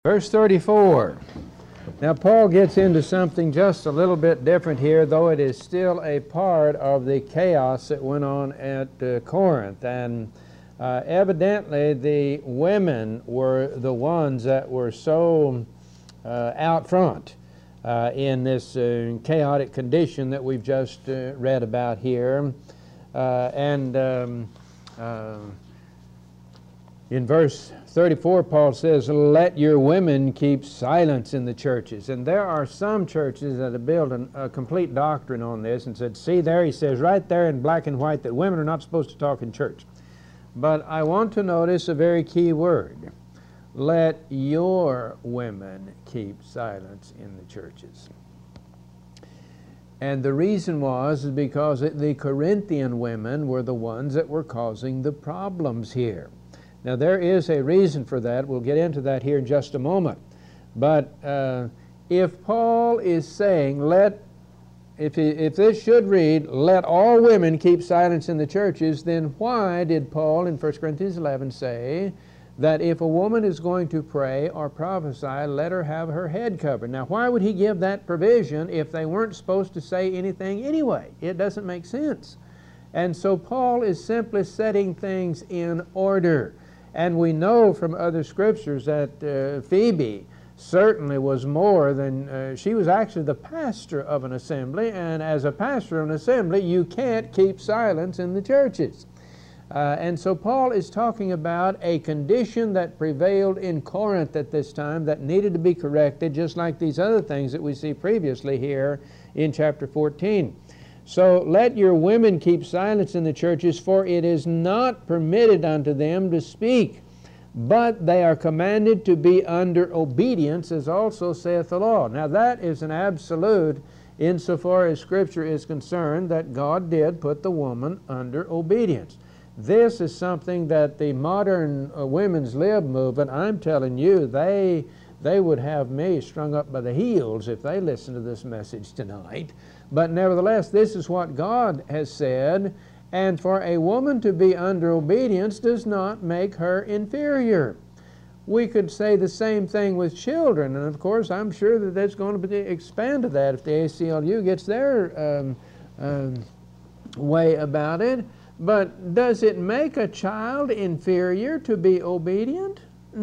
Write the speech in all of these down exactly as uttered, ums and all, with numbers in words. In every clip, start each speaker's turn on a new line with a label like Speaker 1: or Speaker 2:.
Speaker 1: Verse thirty-four. Now Paul gets into something just a little bit different here, though it is still a part of the chaos that went on at uh, Corinth. And uh, evidently the women were the ones that were so uh, out front uh, in this uh, chaotic condition that we've just uh, read about here. Uh, and um, uh, in verse thirty-four, Paul says, "Let your women keep silence in the churches." And there are some churches that have built an, a complete doctrine on this and said, see there, he says right there in black and white that women are not supposed to talk in church. But I want to notice a very key word. Let your women keep silence in the churches. And the reason was is because the Corinthian women were the ones that were causing the problems here. Now there is a reason for that. We'll get into that here in just a moment. But uh, if Paul is saying, let, if, he, if this should read, let all women keep silence in the churches, then why did Paul in First Corinthians eleven say that if a woman is going to pray or prophesy, let her have her head covered? Now why would he give that provision if they weren't supposed to say anything anyway? It doesn't make sense. And so Paul is simply setting things in order. And we know from other scriptures that uh, Phoebe certainly was more than, uh, she was actually the pastor of an assembly, and as a pastor of an assembly, you can't keep silence in the churches. Uh, and so Paul is talking about a condition that prevailed in Corinth at this time that needed to be corrected, just like these other things that we see previously here in chapter fourteen. So let your women keep silence in the churches, for it is not permitted unto them to speak, but they are commanded to be under obedience, as also saith the law. Now that is an absolute insofar as Scripture is concerned, that God did put the woman under obedience. This is something that the modern uh, women's lib movement, I'm telling you, they, they would have me strung up by the heels if they listened to this message tonight. But nevertheless, this is what God has said, and for a woman to be under obedience does not make her inferior. We could say the same thing with children, and of course I'm sure that there's going to be expanded that if the A C L U gets their um, um, way about it. But does it make a child inferior to be obedient?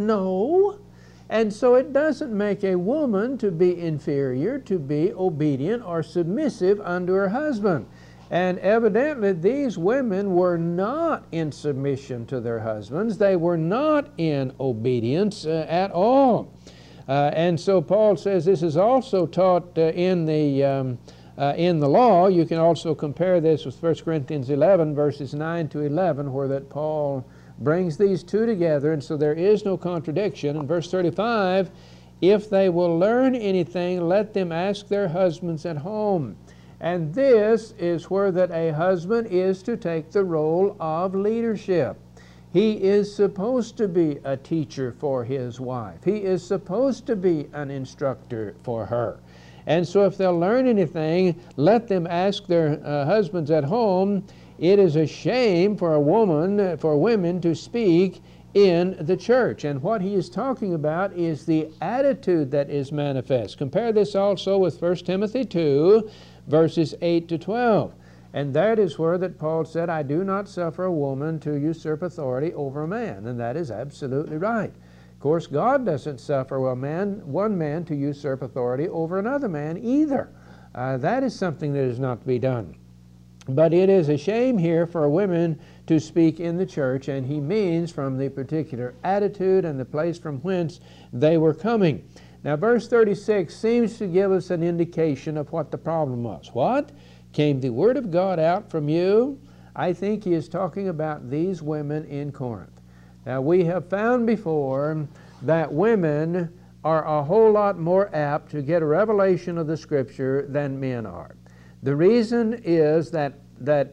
Speaker 1: No. And so it doesn't make a woman to be inferior to be obedient or submissive unto her husband. And evidently these women were not in submission to their husbands. They were not in obedience uh, at all. Uh, and so Paul says this is also taught uh, in the um, uh, in the law. You can also compare this with First Corinthians eleven, verses nine to eleven, where that Paul brings these two together, and so there is no contradiction. In verse thirty-five, if they will learn anything, let them ask their husbands at home. And this is where that a husband is to take the role of leadership. He is supposed to be a teacher for his wife. He is supposed to be an instructor for her. And so if they'll learn anything, let them ask their uh, husbands at home. It is a shame for a woman, for women to speak in the church. And what he is talking about is the attitude that is manifest. Compare this also with First Timothy two, verses eight to twelve. And that is where that Paul said, I do not suffer a woman to usurp authority over a man. And that is absolutely right. Of course, God doesn't suffer a man, one man to usurp authority over another man either. Uh, that is something that is not to be done. But it is a shame here for women to speak in the church, and he means from the particular attitude and the place from whence they were coming. Now verse thirty-six seems to give us an indication of what the problem was. What? Came the word of God out from you? I think he is talking about these women in Corinth. Now we have found before that women are a whole lot more apt to get a revelation of the Scripture than men are. The reason is that, that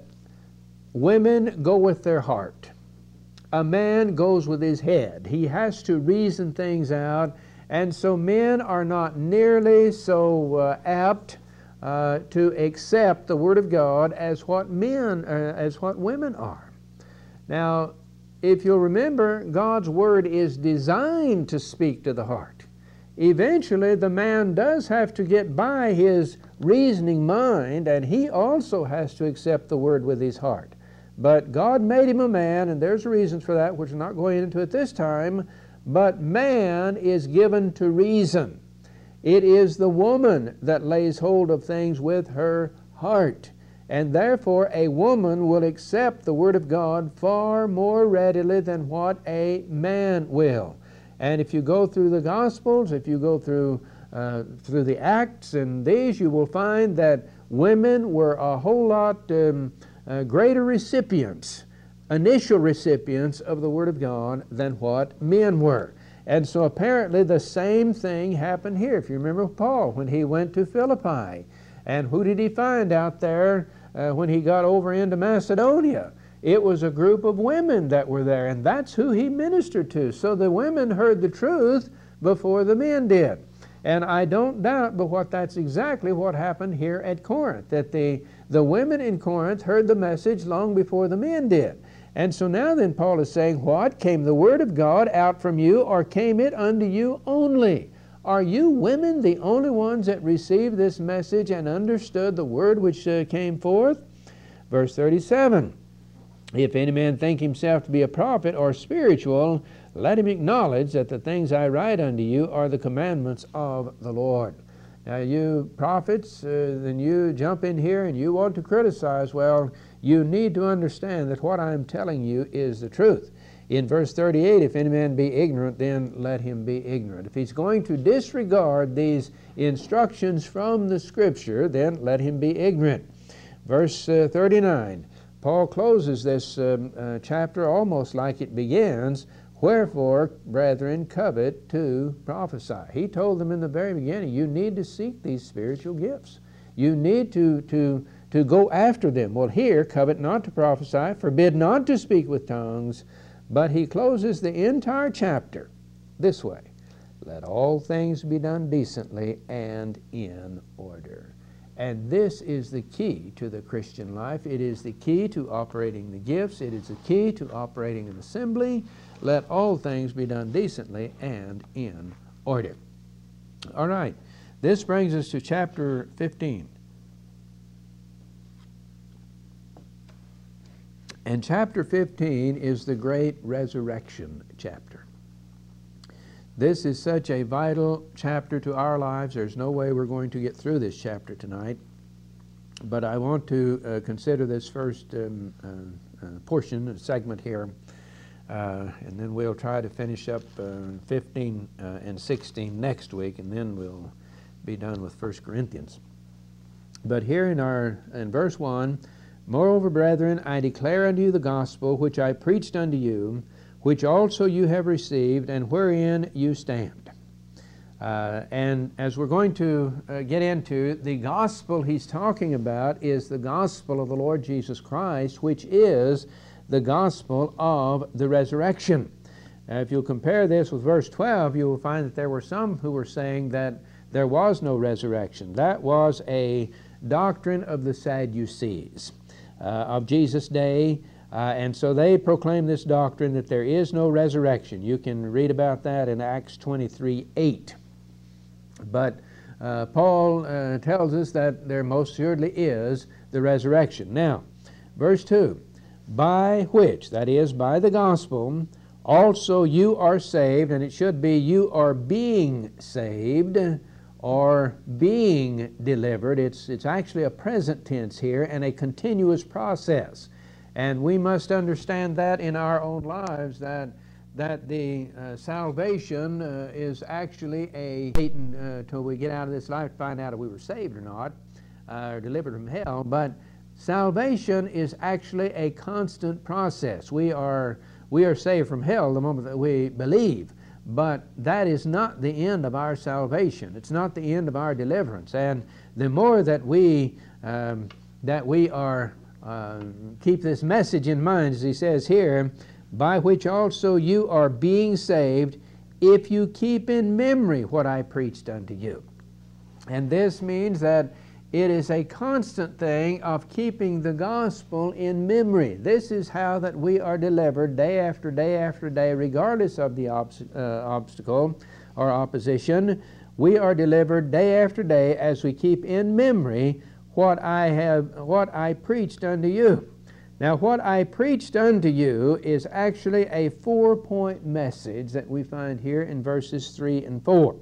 Speaker 1: women go with their heart. A man goes with his head. He has to reason things out, and so men are not nearly so uh, apt uh, to accept the Word of God as what men, uh, as what women are. Now, if you'll remember, God's Word is designed to speak to the heart. eventually the man does have to get by his reasoning mind, and he also has to accept the Word with his heart. But God made him a man, and there's reasons for that, which we're not going into at this time. But man is given to reason. It is the woman that lays hold of things with her heart. And therefore a woman will accept the Word of God far more readily than what a man will. And if you go through the Gospels, if you go through, uh, through the Acts and these, you will find that women were a whole lot um, uh, greater recipients, initial recipients of the Word of God than what men were. And so apparently the same thing happened here. If you remember Paul, when he went to Philippi, and who did he find out there uh, when he got over into Macedonia? It was a group of women that were there, and that's who he ministered to. So the women heard the truth before the men did. And I don't doubt but what that's exactly what happened here at Corinth, that the, the women in Corinth heard the message long before the men did. And so now then Paul is saying, what? Came the Word of God out from you, or came it unto you only? Are you women the only ones that received this message and understood the Word which uh, came forth? Verse thirty-seven, if any man think himself to be a prophet or spiritual, let him acknowledge that the things I write unto you are the commandments of the Lord. Now you prophets, uh, then you jump in here and you want to criticize. Well, you need to understand that what I'm telling you is the truth. In verse thirty-eight, if any man be ignorant, then let him be ignorant. If he's going to disregard these instructions from the Scripture, then let him be ignorant. Verse uh, thirty-nine, Paul closes this um, uh, chapter almost like it begins, wherefore, brethren, covet to prophesy. He told them in the very beginning, you need to seek these spiritual gifts. You need to, to, to go after them. Well, here, covet not to prophesy, forbid not to speak with tongues, but he closes the entire chapter this way, let all things be done decently and in order. And this is the key to the Christian life. It is the key to operating the gifts. It is the key to operating an assembly. Let all things be done decently and in order. All right, this brings us to chapter fifteen. And chapter fifteen is the great resurrection chapter. This is such a vital chapter to our lives. There's no way we're going to get through this chapter tonight. But I want to uh, consider this first um, uh, uh, portion, a segment here, uh, and then we'll try to finish up uh, fifteen uh, and sixteen next week, and then we'll be done with First Corinthians. But here in our in verse one, moreover, brethren, I declare unto you the gospel which I preached unto you, which also you have received, and wherein you stand. Uh, and as we're going to uh, get into, the gospel he's talking about is the gospel of the Lord Jesus Christ, which is the gospel of the resurrection. Uh, if you'll compare this with verse twelve, you will find that there were some who were saying that there was no resurrection. That was a doctrine of the Sadducees uh, of Jesus' day. Uh, and so they proclaim this doctrine that there is no resurrection. You can read about that in Acts twenty-three eight. But uh, Paul uh, tells us that there most assuredly is the resurrection. Now, verse two, by which, that is, by the gospel, also you are saved, and it should be you are being saved or being delivered. It's, it's actually a present tense here and a continuous process. And we must understand that in our own lives, that, that the uh, salvation uh, is actually a waiting uh, till we get out of this life to find out if we were saved or not, uh, or delivered from hell. But salvation is actually a constant process. We are, we are saved from hell the moment that we believe. But that is not the end of our salvation. It's not the end of our deliverance. And the more that we, um, that we are Uh, keep this message in mind, as he says here, by which also you are being saved, if you keep in memory what I preached unto you. And this means that it is a constant thing of keeping the gospel in memory. This is how that we are delivered day after day after day, regardless of the obs uh, obstacle, or opposition. We are delivered day after day as we keep in memory what I have, what I preached unto you. Now, what I preached unto you is actually a four-point message that we find here in verses three and four.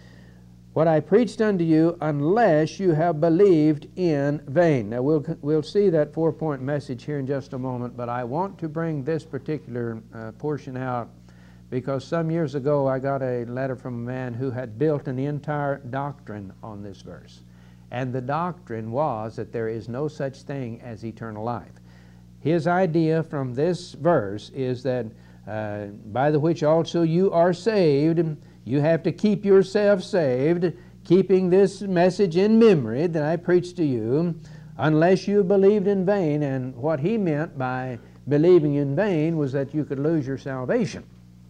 Speaker 1: What I preached unto you, unless you have believed in vain. Now, we'll, we'll see that four-point message here in just a moment, but I want to bring this particular uh, portion out because some years ago I got a letter from a man who had built an entire doctrine on this verse. And the doctrine was that there is no such thing as eternal life. His idea from this verse is that uh, by the which also you are saved, you have to keep yourself saved, keeping this message in memory that I preached to you, unless you believed in vain. And what he meant by believing in vain was that you could lose your salvation.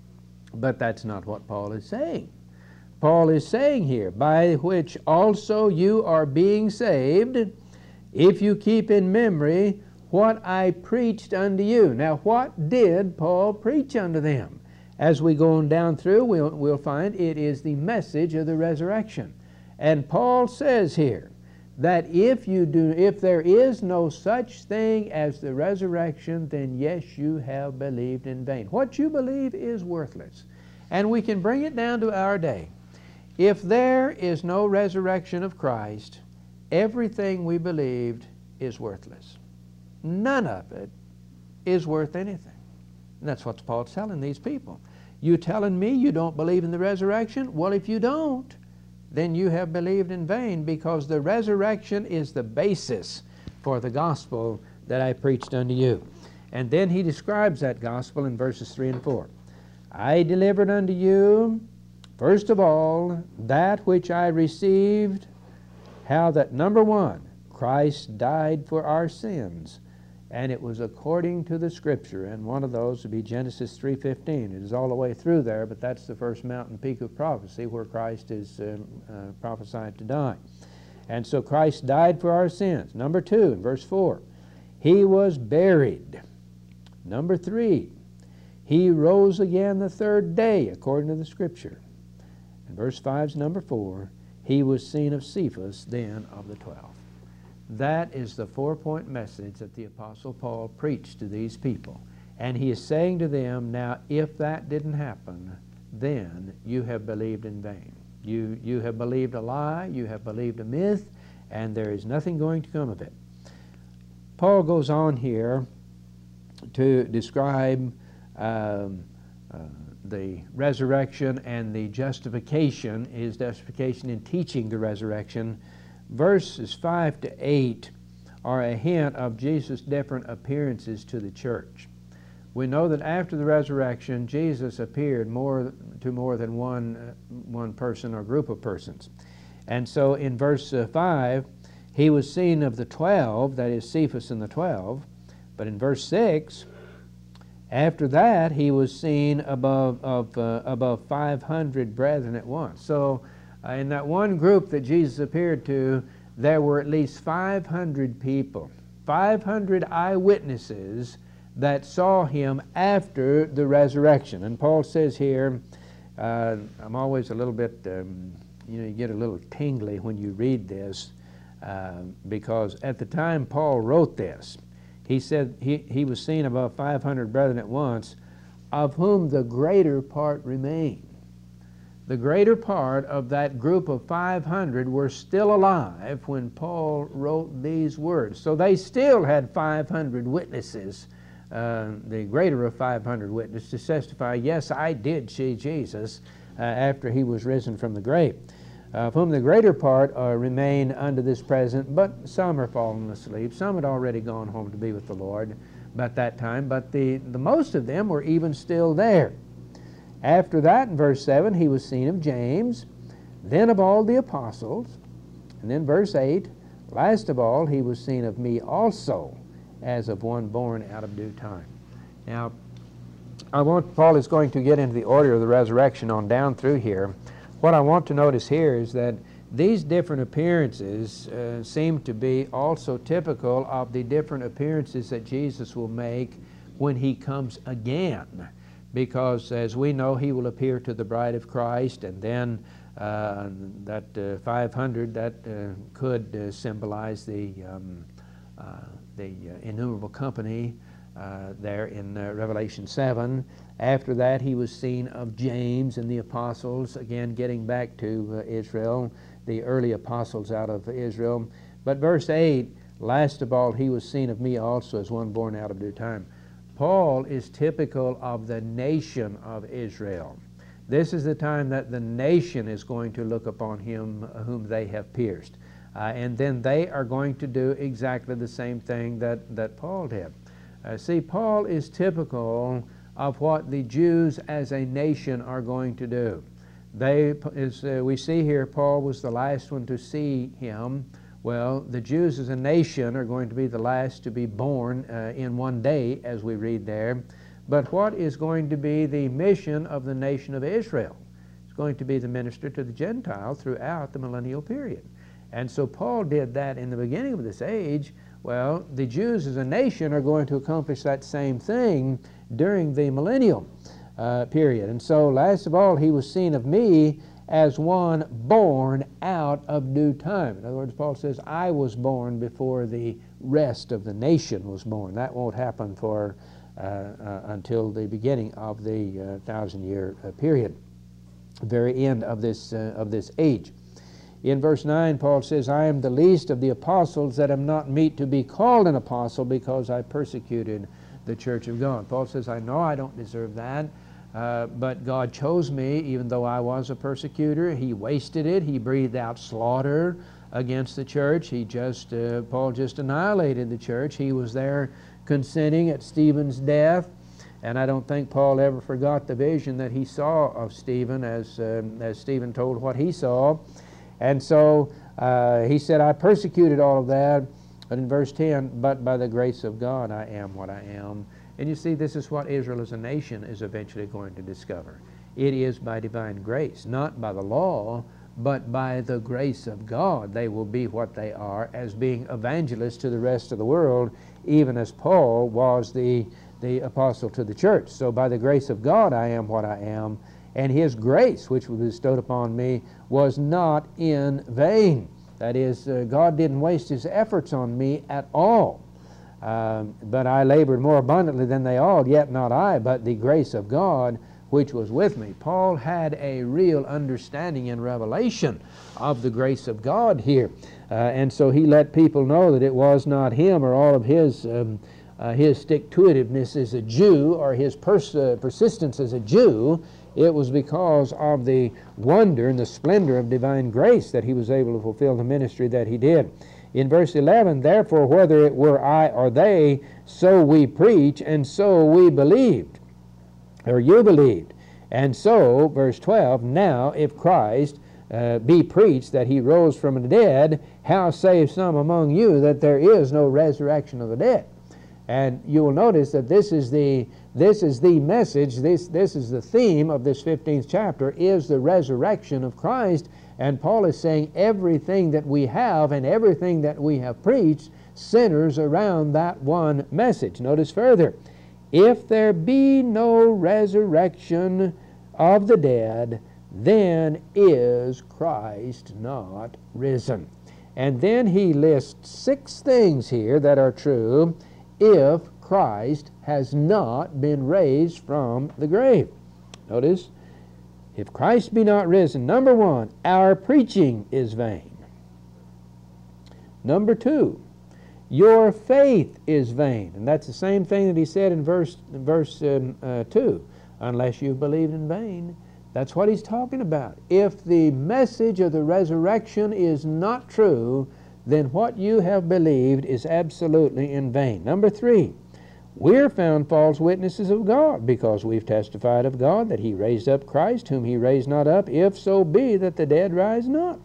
Speaker 1: But that's not what Paul is saying. Paul is saying here, by which also you are being saved, if you keep in memory what I preached unto you. Now, what did Paul preach unto them? As we go on down through, we'll, we'll find it is the message of the resurrection. And Paul says here that if you do, if there is no such thing as the resurrection, then yes, you have believed in vain. What you believe is worthless. And we can bring it down to our day. If there is no resurrection of Christ, everything we believed is worthless. None of it is worth anything. And that's what Paul's telling these people. You telling me you don't believe in the resurrection? Well, if you don't, then you have believed in vain, because the resurrection is the basis for the gospel that I preached unto you. And then he describes that gospel in verses three and four. I delivered unto you, first of all, that which I received, how that, number one, Christ died for our sins, and it was according to the Scripture. And one of those would be Genesis three fifteen. It is all the way through there, but that's the first mountain peak of prophecy where Christ is uh, uh, prophesied to die. And so Christ died for our sins. Number two, in verse four, He was buried. Number three, He rose again the third day, according to the Scripture. And verse five is number four, He was seen of Cephas, then of the twelve. That is the four-point message that the Apostle Paul preached to these people. And he is saying to them, now, if that didn't happen, then you have believed in vain. You, you have believed a lie, you have believed a myth, and there is nothing going to come of it. Paul goes on here to describe um, uh, the resurrection and the justification, his justification in teaching the resurrection. Verses five to eight are a hint of Jesus' different appearances to the church. We know that after the resurrection, Jesus appeared more to more than one, uh, one person or group of persons. And so in verse uh, five, He was seen of the twelve, that is Cephas and the twelve. But in verse six, after that, He was seen above, of, uh, above five hundred brethren at once. So Uh, in that one group that Jesus appeared to, there were at least five hundred people, five hundred eyewitnesses that saw Him after the resurrection. And Paul says here, uh, I'm always a little bit, um, you know, you get a little tingly when you read this, uh, because at the time Paul wrote this, he said he, he was seen above five hundred brethren at once, of whom the greater part remained. The greater part of that group of five hundred were still alive when Paul wrote these words. So they still had five hundred witnesses, uh, the greater of five hundred witnesses, to testify, yes, I did see Jesus uh, after He was risen from the grave. Uh, of whom the greater part uh, remain unto this present, but some are fallen asleep. Some had already gone home to be with the Lord at that time, but the, the most of them were even still there. After that, in verse seven, He was seen of James, then of all the apostles. And then verse eight, last of all, He was seen of me also, as of one born out of due time. Now, I want, Paul is going to get into the order of the resurrection on down through here. What I want to notice here is that these different appearances uh, seem to be also typical of the different appearances that Jesus will make when He comes again. because as we know, he will appear to the bride of Christ, and then uh, that uh, five hundred, that uh, could uh, symbolize the, um, uh, the uh, innumerable company uh, there in uh, Revelation seven. After that, he was seen of James and the apostles, again getting back to uh, Israel, the early apostles out of Israel. But verse eight, last of all, he was seen of me also as one born out of due time. Paul is typical of the nation of Israel. This is the time that the nation is going to look upon him whom they have pierced. Uh, and then they are going to do exactly the same thing that, that Paul did. Uh, see, Paul is typical of what the Jews as a nation are going to do. They, as uh, we see here, Paul was the last one to see him. Well, the Jews as a nation are going to be the last to be born uh, in one day, as we read there. But what is going to be the mission of the nation of Israel? It's going to be to minister to the Gentile throughout the millennial period. And so Paul did that in the beginning of this age. Well, the Jews as a nation are going to accomplish that same thing during the millennial uh, period. And so, last of all, he was seen of me as one born out of due time. In other words, Paul says, I was born before the rest of the nation was born. That won't happen for uh, uh, until the beginning of the uh, thousand-year uh, period, the very end of this, uh, of this age. In verse nine, Paul says, I am the least of the apostles that am not meet to be called an apostle because I persecuted the church of God. Paul says, I know I don't deserve that, uh, but God chose me even though I was a persecutor. He wasted it. He breathed out slaughter against the church. He just, uh, Paul just annihilated the church. He was there consenting at Stephen's death. And I don't think Paul ever forgot the vision that he saw of Stephen as, uh, as Stephen told what he saw. And so uh, he said, I persecuted all of that. But in verse ten, but by the grace of God I am what I am. And you see, this is what Israel as a nation is eventually going to discover. It is by divine grace, not by the law, but by the grace of God. They will be what they are as being evangelists to the rest of the world, even as Paul was the, the apostle to the church. So by the grace of God I am what I am. And his grace, which was bestowed upon me, was not in vain. That is, uh, God didn't waste his efforts on me at all. Um, but I labored more abundantly than they all, yet not I, but the grace of God which was with me. Paul had a real understanding in Revelation of the grace of God here. Uh, and so he let people know that it was not him or all of his um, uh, his stick-to-itiveness as a Jew or his pers uh, persistence as a Jew. It was because of the wonder and the splendor of divine grace that he was able to fulfill the ministry that he did. In verse eleven, therefore, whether it were I or they, so we preach, and so we believed, or you believed. And so, verse twelve, now if Christ uh, be preached that he rose from the dead, how say some among you that there is no resurrection of the dead? And you will notice that this is the this is the message, this, this is the theme of this fifteenth chapter, is the resurrection of Christ. And Paul is saying everything that we have and everything that we have preached centers around that one message. Notice further, if there be no resurrection of the dead, then is Christ not risen. And then he lists six things here that are true if Christ has not been raised from the grave. Notice, if Christ be not risen, number one, our preaching is vain. Number two, your faith is vain. And that's the same thing that he said in verse, verse um, uh, two, unless you've believed in vain. That's what he's talking about. If the message of the resurrection is not true, then what you have believed is absolutely in vain. Number three, we're found false witnesses of God, because we've testified of God that he raised up Christ, whom he raised not up, if so be that the dead rise not.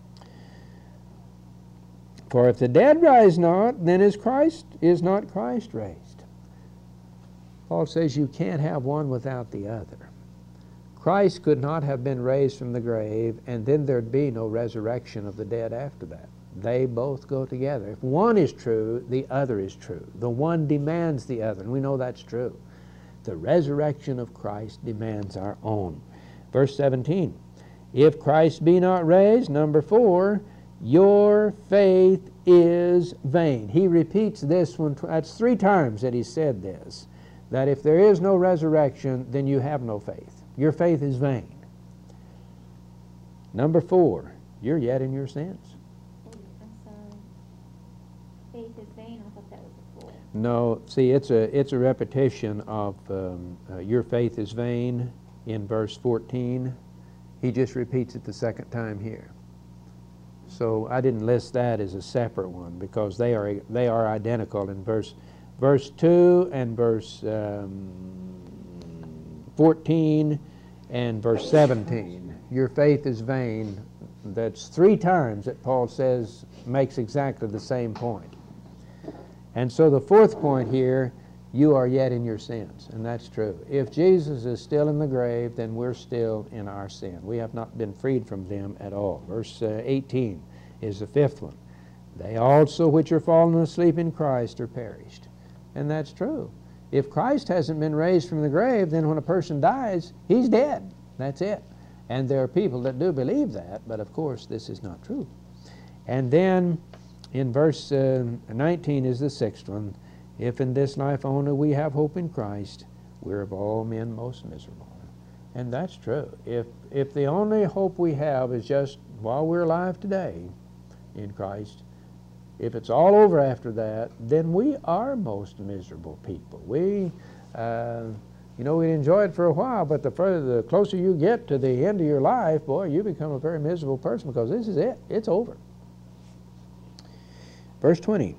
Speaker 1: For if the dead rise not, then is Christ is not Christ raised. Paul says you can't have one without the other. Christ could not have been raised from the grave, and then there'd be no resurrection of the dead after that. They both go together. If one is true, the other is true. The one demands the other, and we know that's true. the resurrection of Christ demands our own. Verse seventeen, if Christ be not raised, number four, your faith is vain. He repeats this one, that's three times that he said this, that if there is no resurrection, then you have no faith. Your faith is vain. Number four, you're yet in your sins.
Speaker 2: I'm sorry. Faith is vain. I thought that was before.
Speaker 1: No, see, it's a it's a repetition of um, uh, your faith is vain in verse fourteen. He just repeats it the second time here. So I didn't list that as a separate one because they are they are identical in verse verse two and verse um, fourteen and verse seventeen. Your faith is vain. That's three times that Paul says makes exactly the same point. And so the fourth point here, you are yet in your sins, and that's true. If Jesus is still in the grave, then we're still in our sin. We have not been freed from them at all. Verse uh, eighteen is the fifth one. They also which are fallen asleep in Christ are perished. And that's true. If Christ hasn't been raised from the grave, then when a person dies, he's dead. That's it. And there are people that do believe that, but of course this is not true. And then in verse uh, nineteen is the sixth one. If in this life only we have hope in Christ, we're of all men most miserable. And that's true. If, if the only hope we have is just while we're alive today in Christ, if it's all over after that, then we are most miserable people. We, uh, you know, we enjoy it for a while, but the further, the closer you get to the end of your life, boy, you become a very miserable person because this is it. It's over. Verse twenty.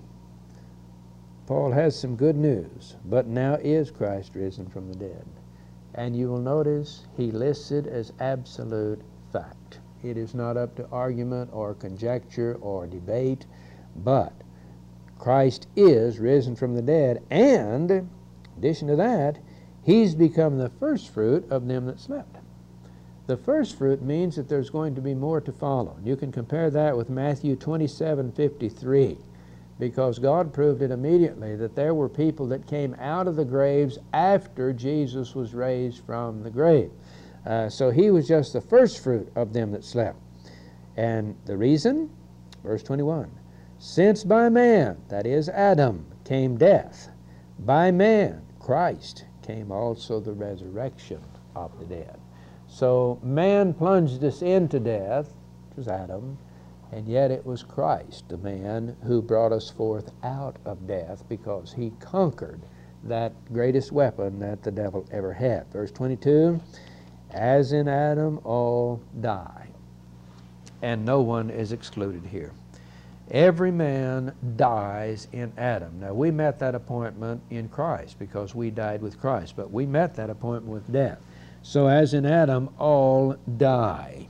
Speaker 1: Paul has some good news. But now is Christ risen from the dead. And you will notice he lists it as absolute fact. It is not up to argument or conjecture or debate, but Christ is risen from the dead, and in addition to that, he's become the first fruit of them that slept. The first fruit means that there's going to be more to follow. You can compare that with Matthew twenty-seven fifty-three, because God proved it immediately that there were people that came out of the graves after Jesus was raised from the grave. Uh, so he was just the first fruit of them that slept. And the reason? Verse twenty-one. Since by man, that is Adam, came death, by man, Christ, came also the resurrection of the dead. So man plunged us into death, which was Adam, and yet it was Christ, the man, who brought us forth out of death because he conquered that greatest weapon that the devil ever had. Verse twenty-two, as in Adam all die, and no one is excluded here. Every man dies in Adam. Now, we met that appointment in Christ because we died with Christ, but we met that appointment with death. So as in Adam all die,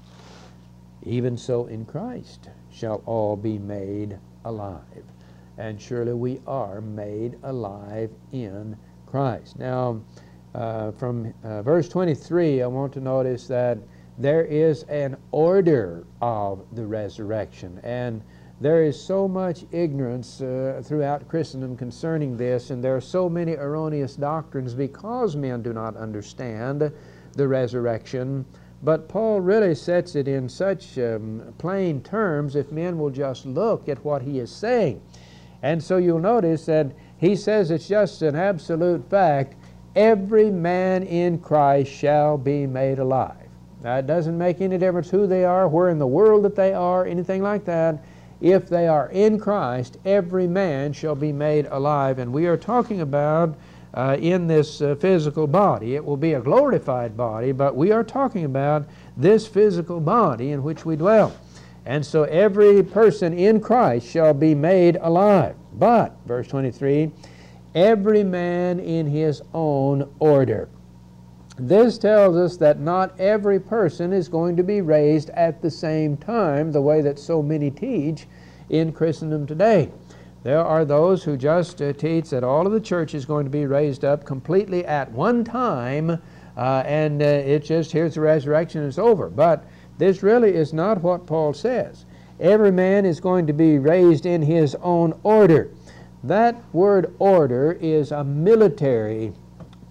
Speaker 1: even so in Christ shall all be made alive. And surely we are made alive in Christ. Now, uh, from uh, verse twenty-three, I want to notice that there is an order of the resurrection. And there is so much ignorance uh, throughout Christendom concerning this, and there are so many erroneous doctrines because men do not understand the resurrection. But Paul really sets it in such um, plain terms if men will just look at what he is saying. And so you'll notice that he says it's just an absolute fact, every man in Christ shall be made alive. Now, it doesn't make any difference who they are, where in the world that they are, anything like that. If they are in Christ, every man shall be made alive. And we are talking about uh, in this uh, physical body. It will be a glorified body, but we are talking about this physical body in which we dwell. And so every person in Christ shall be made alive. But, verse twenty-three, every man in his own order. This tells us that not every person is going to be raised at the same time, the way that so many teach in Christendom today. There are those who just uh, teach that all of the church is going to be raised up completely at one time, uh, and uh, it's just, here's the resurrection and it's over. But this really is not what Paul says. Every man is going to be raised in his own order. That word order is a military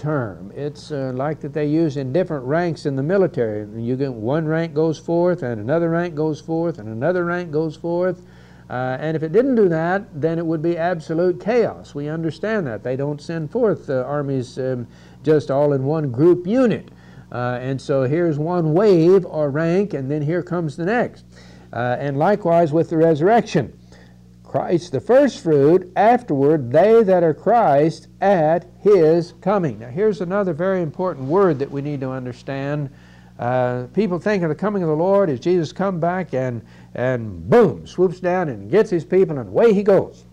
Speaker 1: term. It's uh, like that they use in different ranks in the military. You get one rank goes forth, and another rank goes forth, and another rank goes forth. Uh, and if it didn't do that, then it would be absolute chaos. We understand that. They don't send forth uh, armies um, just all in one group unit. Uh, and so here's one wave or rank, and then here comes the next. Uh, and likewise with the resurrection. Christ the first fruit, afterward they that are Christ at His coming. Now here's another very important word that we need to understand. Uh, people think of the coming of the Lord as Jesus come back and, and boom, swoops down and gets His people and away He goes.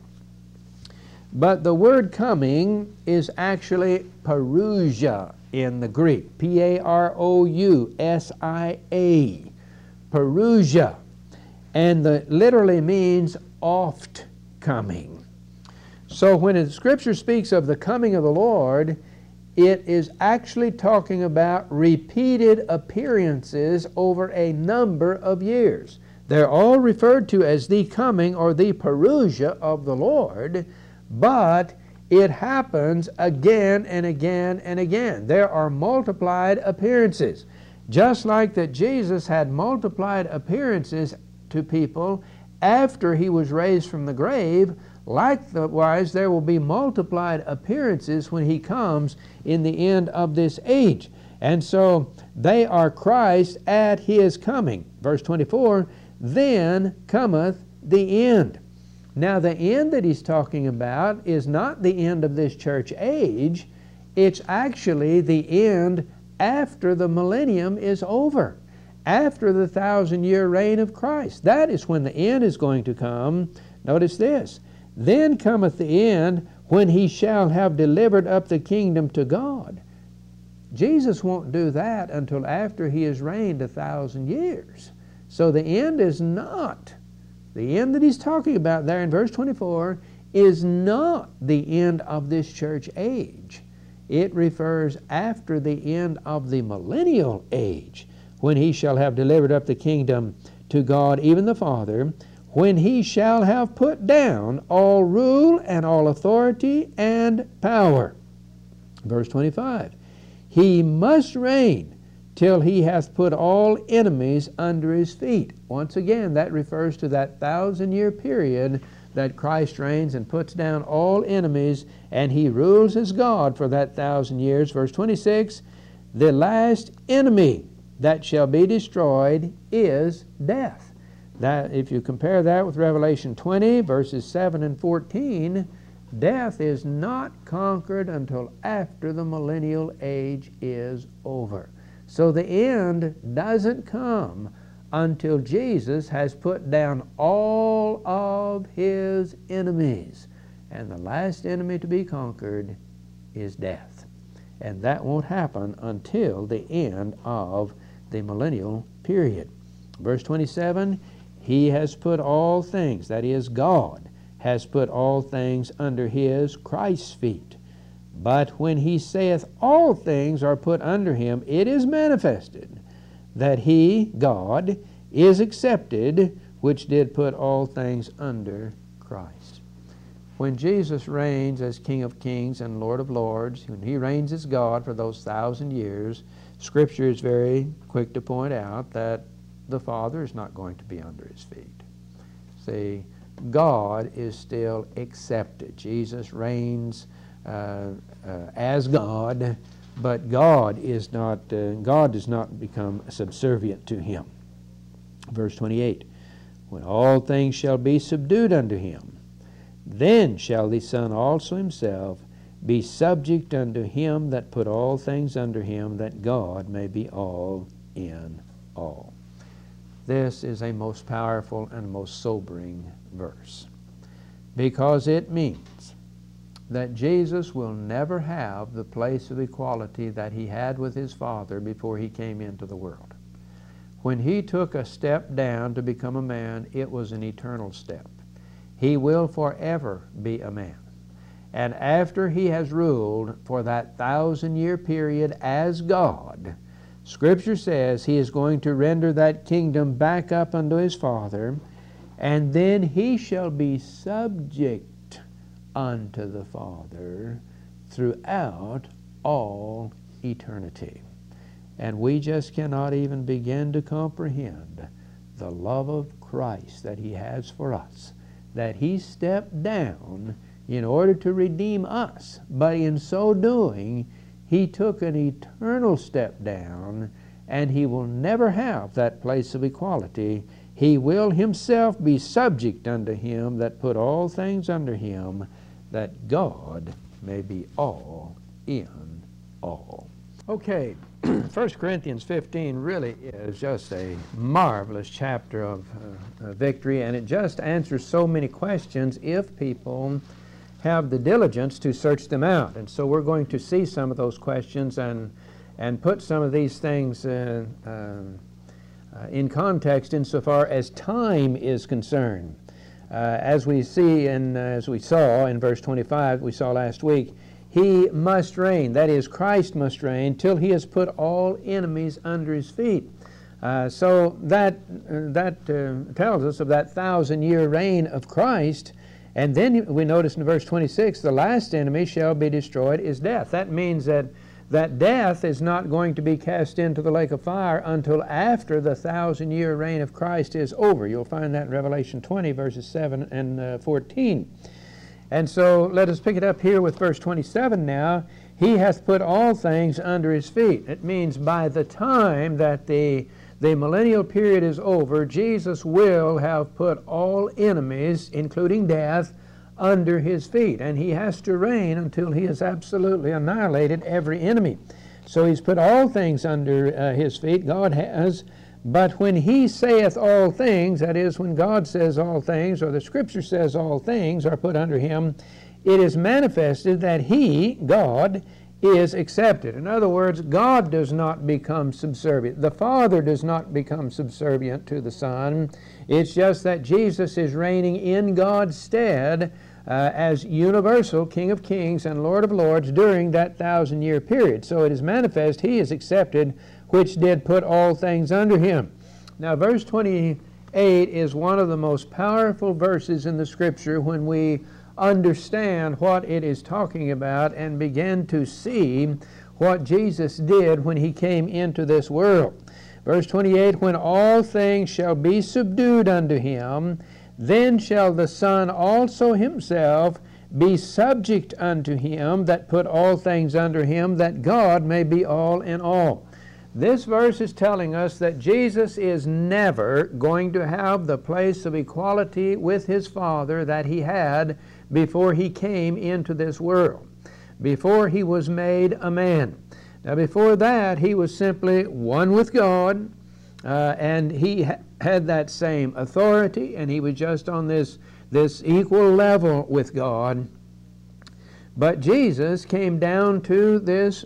Speaker 1: But the word coming is actually parousia in the Greek. P A R O U S I A. Parousia. And the literally means oft coming. So when the Scripture speaks of the coming of the Lord, it is actually talking about repeated appearances over a number of years. They're all referred to as the coming or the parousia of the Lord, but it happens again and again and again. There are multiplied appearances. Just like that Jesus had multiplied appearances to people after He was raised from the grave, likewise there will be multiplied appearances when He comes in the end of this age. And so they are Christ at His coming. Verse twenty-four, then cometh the end. Now the end that he's talking about is not the end of this church age. It's actually the end after the millennium is over. After the thousand-year reign of Christ. That is when the end is going to come. Notice this. Then cometh the end, when He shall have delivered up the kingdom to God. Jesus won't do that until after He has reigned a thousand years. So the end is not, the end that He's talking about there in verse twenty-four is not the end of this church age. It refers after the end of the millennial age, when He shall have delivered up the kingdom to God, even the Father, when He shall have put down all rule and all authority and power. Verse twenty-five, He must reign till He hath put all enemies under His feet. Once again, that refers to that thousand-year period that Christ reigns and puts down all enemies, and He rules as God for that thousand years. Verse twenty-six, the last enemy that shall be destroyed is death. That, if you compare that with Revelation twenty, verses seven and fourteen, death is not conquered until after the millennial age is over. So the end doesn't come until Jesus has put down all of His enemies. And the last enemy to be conquered is death. And that won't happen until the end of the millennial period. Verse twenty-seven, He has put all things, that is, God has put all things under His, Christ's feet. But when He saith all things are put under Him, it is manifested that He, God, is accepted, which did put all things under Christ. When Jesus reigns as King of kings and Lord of lords, when He reigns as God for those thousand years, Scripture is very quick to point out that the Father is not going to be under His feet. See, God is still accepted. Jesus reigns uh, uh, as God, but God is not. Uh, God does not become subservient to Him. Verse twenty-eight: When all things shall be subdued unto Him, then shall the Son also Himself be subject unto Him that put all things under Him, that God may be all in all. This is a most powerful and most sobering verse, because it means that Jesus will never have the place of equality that He had with His Father before He came into the world. When He took a step down to become a man, it was an eternal step. He will forever be a man. And after He has ruled for that thousand-year period as God, Scripture says He is going to render that kingdom back up unto His Father, and then He shall be subject unto the Father throughout all eternity. And we just cannot even begin to comprehend the love of Christ that He has for us, that He stepped down in order to redeem us, but in so doing, He took an eternal step down, and He will never have that place of equality. He will Himself be subject unto Him that put all things under Him, that God may be all in all. Okay, First Corinthians fifteen really is just a marvelous chapter of uh, uh, victory, and it just answers so many questions if people have the diligence to search them out. And so we're going to see some of those questions and, and put some of these things uh, uh, uh, in context insofar as time is concerned. Uh, as we see and uh, as we saw in verse twenty-five, we saw last week, He must reign, that is, Christ must reign, till He has put all enemies under His feet. Uh, so that, uh, that uh, tells us of that thousand-year reign of Christ. And then we notice in verse twenty-six, the last enemy shall be destroyed is death. That means that, that death is not going to be cast into the lake of fire until after the thousand-year reign of Christ is over. You'll find that in Revelation twenty, verses seven and uh, fourteen. And so let us pick it up here with verse twenty-seven now. He hath put all things under His feet. It means by the time that the, the millennial period is over, Jesus will have put all enemies, including death, under His feet. And He has to reign until He has absolutely annihilated every enemy. So He's put all things under uh, His feet. God has. But when He saith all things, that is, when God says all things, or the Scripture says all things are put under Him, it is manifested that He, God, is accepted. In other words, God does not become subservient. The Father does not become subservient to the Son. It's just that Jesus is reigning in God's stead uh, as universal King of Kings and Lord of Lords during that thousand-year period. So it is manifest He is accepted, which did put all things under Him. Now, verse twenty-eight is one of the most powerful verses in the Scripture when we understand what it is talking about and begin to see what Jesus did when He came into this world. Verse twenty-eight, when all things shall be subdued unto Him, then shall the Son also Himself be subject unto Him that put all things under Him, that God may be all in all. This verse is telling us that Jesus is never going to have the place of equality with His Father that He had before He came into this world, before He was made a man. Now, before that, He was simply one with God, uh, and He ha had that same authority, and He was just on this, this equal level with God. But Jesus came down to this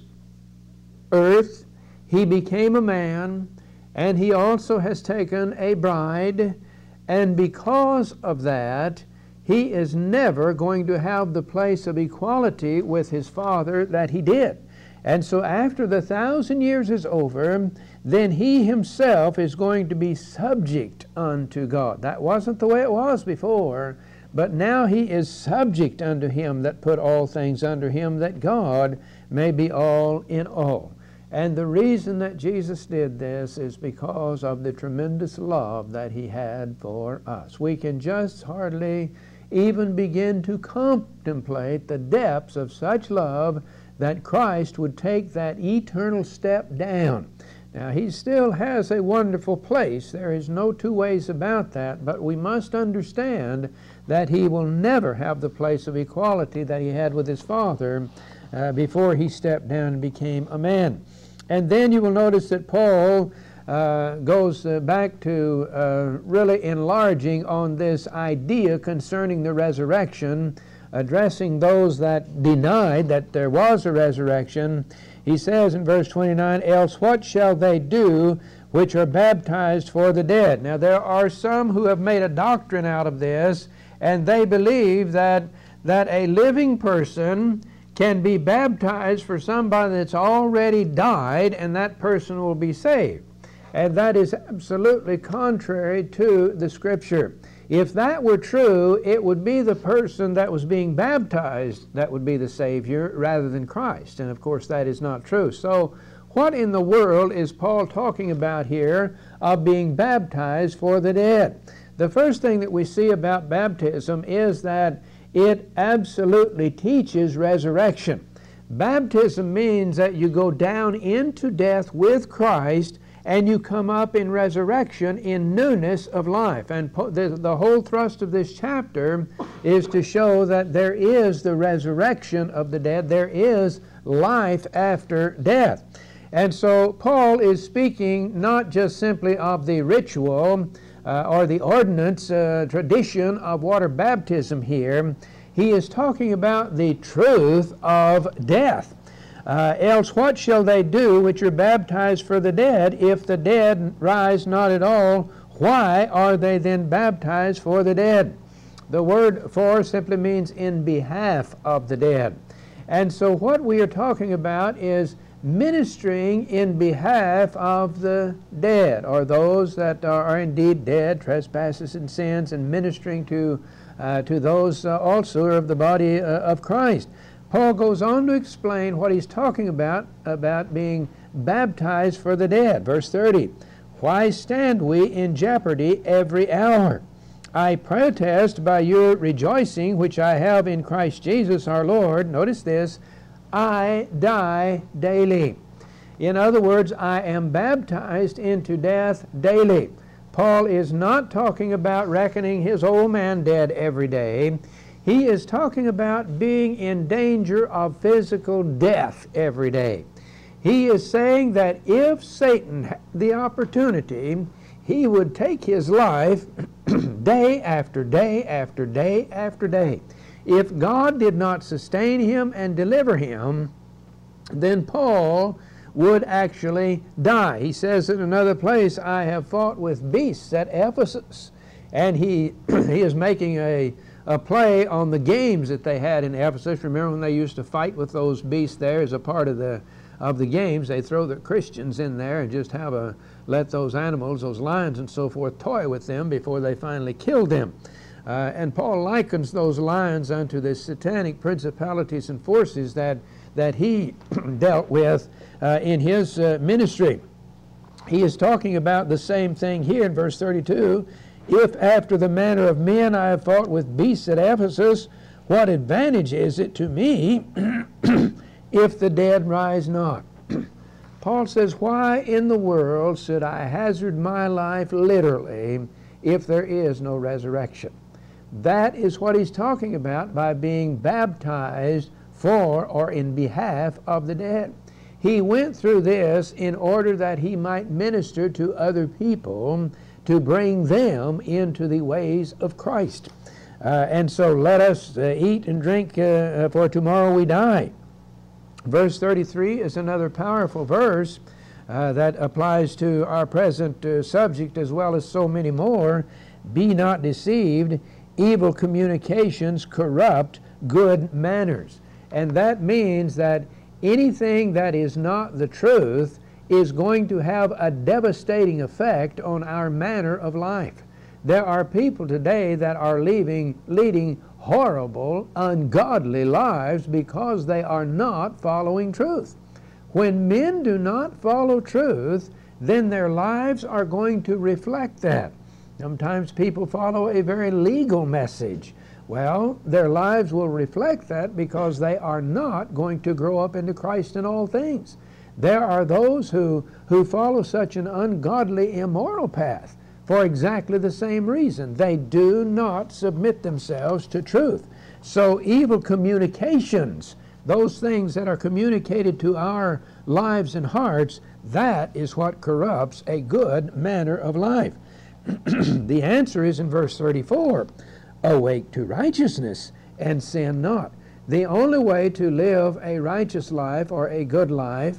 Speaker 1: earth. He became a man, and He also has taken a bride, and because of that, He is never going to have the place of equality with His Father that He did. And so after the thousand years is over, then He Himself is going to be subject unto God. That wasn't the way it was before, but now He is subject unto Him that put all things under Him, that God may be all in all. And the reason that Jesus did this is because of the tremendous love that He had for us. We can just hardly even begin to contemplate the depths of such love that Christ would take that eternal step down. Now, He still has a wonderful place. There is no two ways about that, but we must understand that He will never have the place of equality that He had with His Father uh, before He stepped down and became a man. And then you will notice that Paul uh, goes uh, back to uh, really enlarging on this idea concerning the resurrection, addressing those that denied that there was a resurrection. He says in verse twenty-nine, else what shall they do which are baptized for the dead? Now, there are some who have made a doctrine out of this, and they believe that, that a living person can be baptized for somebody that's already died, and that person will be saved. And that is absolutely contrary to the Scripture. If that were true, it would be the person that was being baptized that would be the Savior rather than Christ. And of course that is not true. So what in the world is Paul talking about here of being baptized for the dead? The first thing that we see about baptism is that it absolutely teaches resurrection. Baptism means that you go down into death with Christ and you come up in resurrection in newness of life. And the, the whole thrust of this chapter is to show that there is the resurrection of the dead. There is life after death. And so Paul is speaking not just simply of the ritual uh, or the ordinance, uh, tradition of water baptism here. He is talking about the truth of death. Uh, else what shall they do which are baptized for the dead, if the dead rise not at all? Why are they then baptized for the dead? The word for simply means in behalf of the dead. And so what we are talking about is ministering in behalf of the dead, or those that are, are indeed dead, trespasses and sins, and ministering to, uh, to those uh, also of the body uh, of Christ. Paul goes on to explain what he's talking about, about being baptized for the dead. Verse thirty, why stand we in jeopardy every hour? I protest by your rejoicing which I have in Christ Jesus our Lord. Notice this, I die daily. In other words, I am baptized into death daily. Paul is not talking about reckoning his old man dead every day. He is talking about being in danger of physical death every day. He is saying that if Satan had the opportunity, he would take his life day after day after day after day. If God did not sustain him and deliver him, then Paul would actually die. He says in another place, I have fought with beasts at Ephesus. And he, he is making a a play on the games that they had in Ephesus. Remember when they used to fight with those beasts there as a part of the of the games? They throw the Christians in there and just have a let those animals, those lions and so forth, toy with them before they finally killed them. Uh, and Paul likens those lions unto the satanic principalities and forces that that he dealt with uh, in his uh, ministry. He is talking about the same thing here in verse thirty-two. If after the manner of men I have fought with beasts at Ephesus, what advantage is it to me if the dead rise not? Paul says, why in the world should I hazard my life literally if there is no resurrection? That is what he's talking about by being baptized for or in behalf of the dead. He went through this in order that he might minister to other people to bring them into the ways of Christ. Uh, and so let us uh, eat and drink, uh, for tomorrow we die. Verse thirty-three is another powerful verse uh, that applies to our present uh, subject as well as so many more. Be not deceived, evil communications corrupt good manners. And that means that anything that is not the truth is going to have a devastating effect on our manner of life. There are people today that are leaving, leading horrible, ungodly lives because they are not following truth. When men do not follow truth, then their lives are going to reflect that. Sometimes people follow a very legal message. Well, their lives will reflect that because they are not going to grow up into Christ in all things. There are those who, who follow such an ungodly, immoral path for exactly the same reason. They do not submit themselves to truth. So evil communications, those things that are communicated to our lives and hearts, that is what corrupts a good manner of life. The answer is in verse thirty-four, awake to righteousness and sin not. The only way to live a righteous life or a good life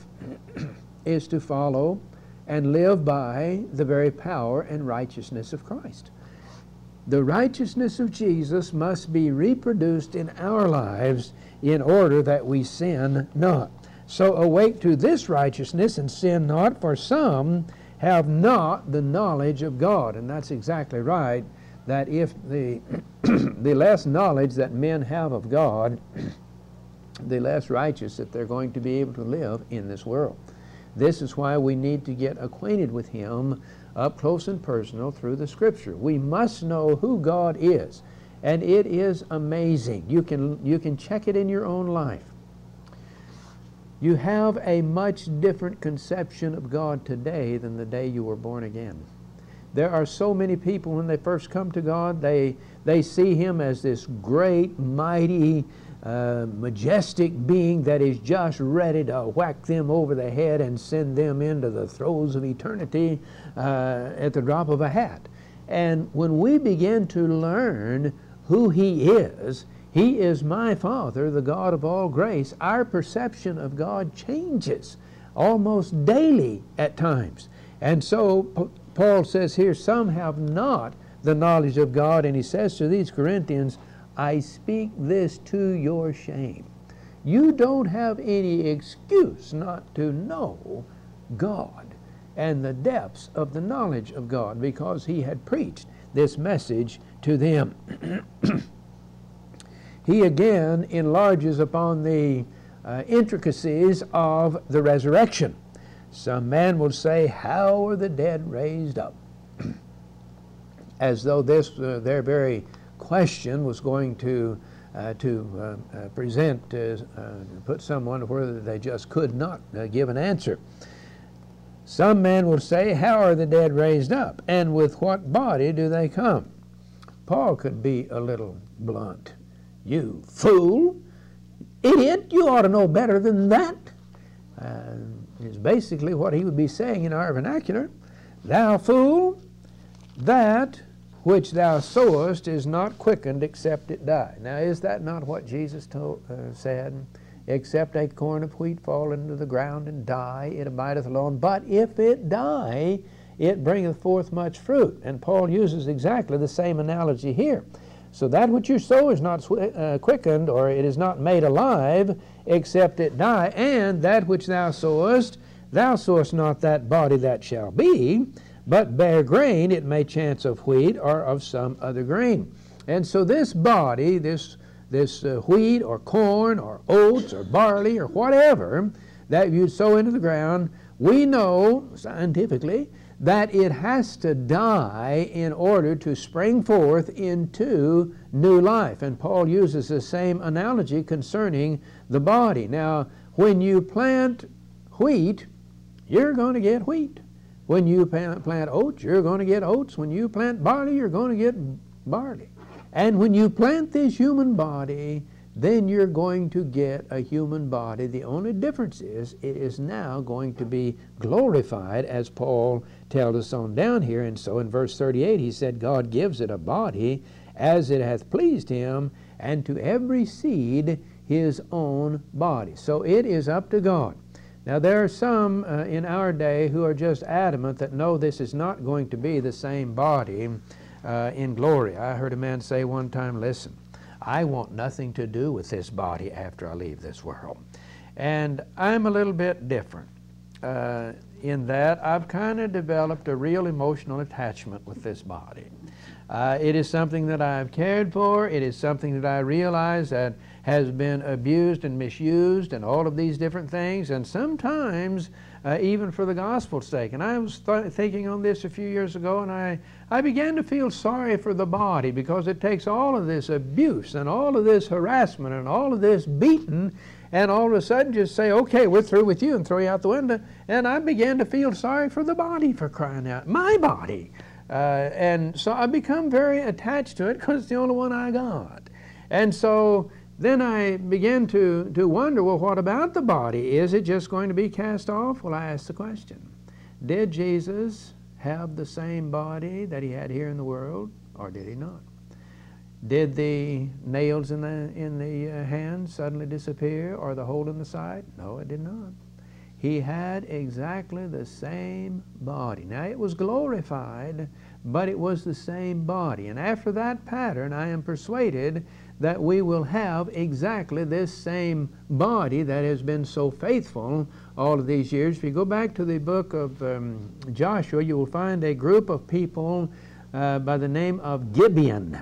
Speaker 1: is to follow and live by the very power and righteousness of Christ. The righteousness of Jesus must be reproduced in our lives in order that we sin not. So awake to this righteousness and sin not, for some, have not the knowledge of God. And that's exactly right, that if the, the less knowledge that men have of God, the less righteous that they're going to be able to live in this world. This is why we need to get acquainted with Him up close and personal through the Scripture. We must know who God is, and it is amazing. You can, you can check it in your own life. You have a much different conception of God today than the day you were born again. There are so many people, when they first come to God, they, they see Him as this great, mighty, uh, majestic being that is just ready to whack them over the head and send them into the throes of eternity uh, at the drop of a hat. And when we begin to learn who He is, He is my Father, the God of all grace, our perception of God changes almost daily at times. And so P- Paul says here, some have not the knowledge of God, and he says to these Corinthians, I speak this to your shame. You don't have any excuse not to know God and the depths of the knowledge of God, because he had preached this message to them. He again enlarges upon the uh, intricacies of the resurrection. Some man will say, how are the dead raised up? As though this, uh, their very question was going to, uh, to uh, uh, present, uh, uh, put someone where they just could not uh, give an answer. Some man will say, how are the dead raised up? And with what body do they come? Paul could be a little blunt. You fool, idiot, you ought to know better than that. Uh, is basically what he would be saying in our vernacular. Thou fool, that which thou sowest is not quickened except it die. Now, is that not what Jesus told, uh, said? Except a corn of wheat fall into the ground and die, it abideth alone. But if it die, it bringeth forth much fruit. And Paul uses exactly the same analogy here. So that which you sow is not uh, quickened, or it is not made alive, except it die. And that which thou sowest, thou sowest not that body that shall be, but bear grain, it may chance of wheat or of some other grain. And so this body, this, this uh, wheat or corn or oats or barley or whatever that you sow into the ground, we know scientifically that it has to die in order to spring forth into new life. And Paul uses the same analogy concerning the body. Now, when you plant wheat, you're going to get wheat. When you plant oats, you're going to get oats. When you plant barley, you're going to get barley. And when you plant this human body, then you're going to get a human body. The only difference is it is now going to be glorified, as Paul tells us on down here. And so in verse thirty-eight he said, God gives it a body as it hath pleased him, and to every seed his own body. So it is up to God. Now there are some uh, in our day who are just adamant that no, this is not going to be the same body uh, in glory. I heard a man say one time, listen, I want nothing to do with this body after I leave this world. And I'm a little bit different uh, in that I've kind of developed a real emotional attachment with this body. Uh, it is something that I've cared for. It is something that I realize that has been abused and misused and all of these different things, and sometimes uh, even for the gospel's sake. And I was th thinking on this a few years ago, and I, I began to feel sorry for the body, because it takes all of this abuse and all of this harassment and all of this beating, and all of a sudden just say, okay, we're through with you, and throw you out the window. And I began to feel sorry for the body, for crying out, my body. Uh, and so I become very attached to it because it's the only one I got. And so then I began to, to wonder, well, what about the body? Is it just going to be cast off? Well, I asked the question, did Jesus have the same body that he had here in the world, or did he not? Did the nails in the, in the uh, hands suddenly disappear, or the hole in the side? No, it did not. He had exactly the same body. Now, it was glorified, but it was the same body. And after that pattern, I am persuaded that we will have exactly this same body that has been so faithful all of these years. If you go back to the book of um, Joshua, you will find a group of people uh, by the name of Gibeon.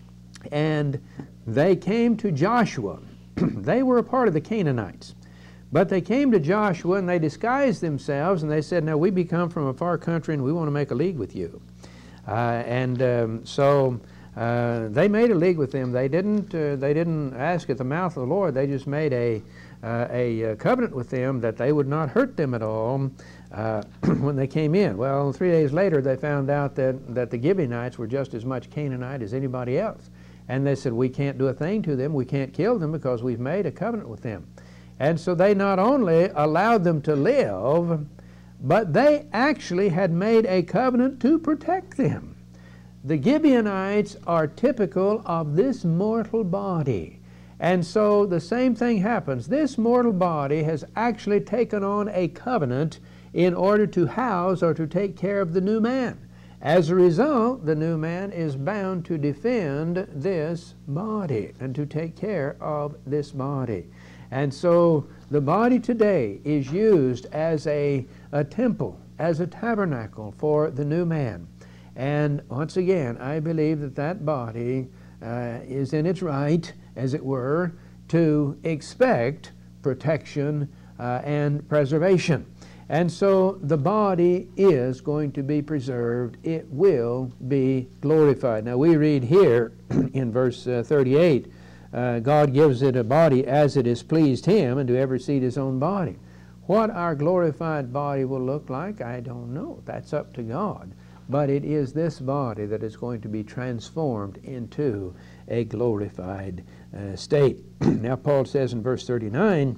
Speaker 1: And they came to Joshua. They were a part of the Canaanites. But they came to Joshua and they disguised themselves and they said, now we come from a far country and we want to make a league with you. Uh, and um, so uh, they made a league with them. They didn't, uh, they didn't ask at the mouth of the Lord. They just made a, uh, a covenant with them that they would not hurt them at all uh, when they came in. Well, three days later they found out that, that the Gibeonites were just as much Canaanite as anybody else. And they said, we can't do a thing to them. We can't kill them because we've made a covenant with them. And so they not only allowed them to live, but they actually had made a covenant to protect them. The Gibeonites are typical of this mortal body. And so the same thing happens. This mortal body has actually taken on a covenant in order to house or to take care of the new man. As a result, the new man is bound to defend this body and to take care of this body. And so the body today is used as a, a temple, as a tabernacle for the new man. And once again, I believe that that body uh, is in its right, as it were, to expect protection uh, and preservation. And so the body is going to be preserved. It will be glorified. Now we read here in verse uh, thirty-eight, Uh, God gives it a body as it has pleased Him, and to every seed his own body. What our glorified body will look like, I don't know. That's up to God. But it is this body that is going to be transformed into a glorified uh, state. Now Paul says in verse thirty-nine,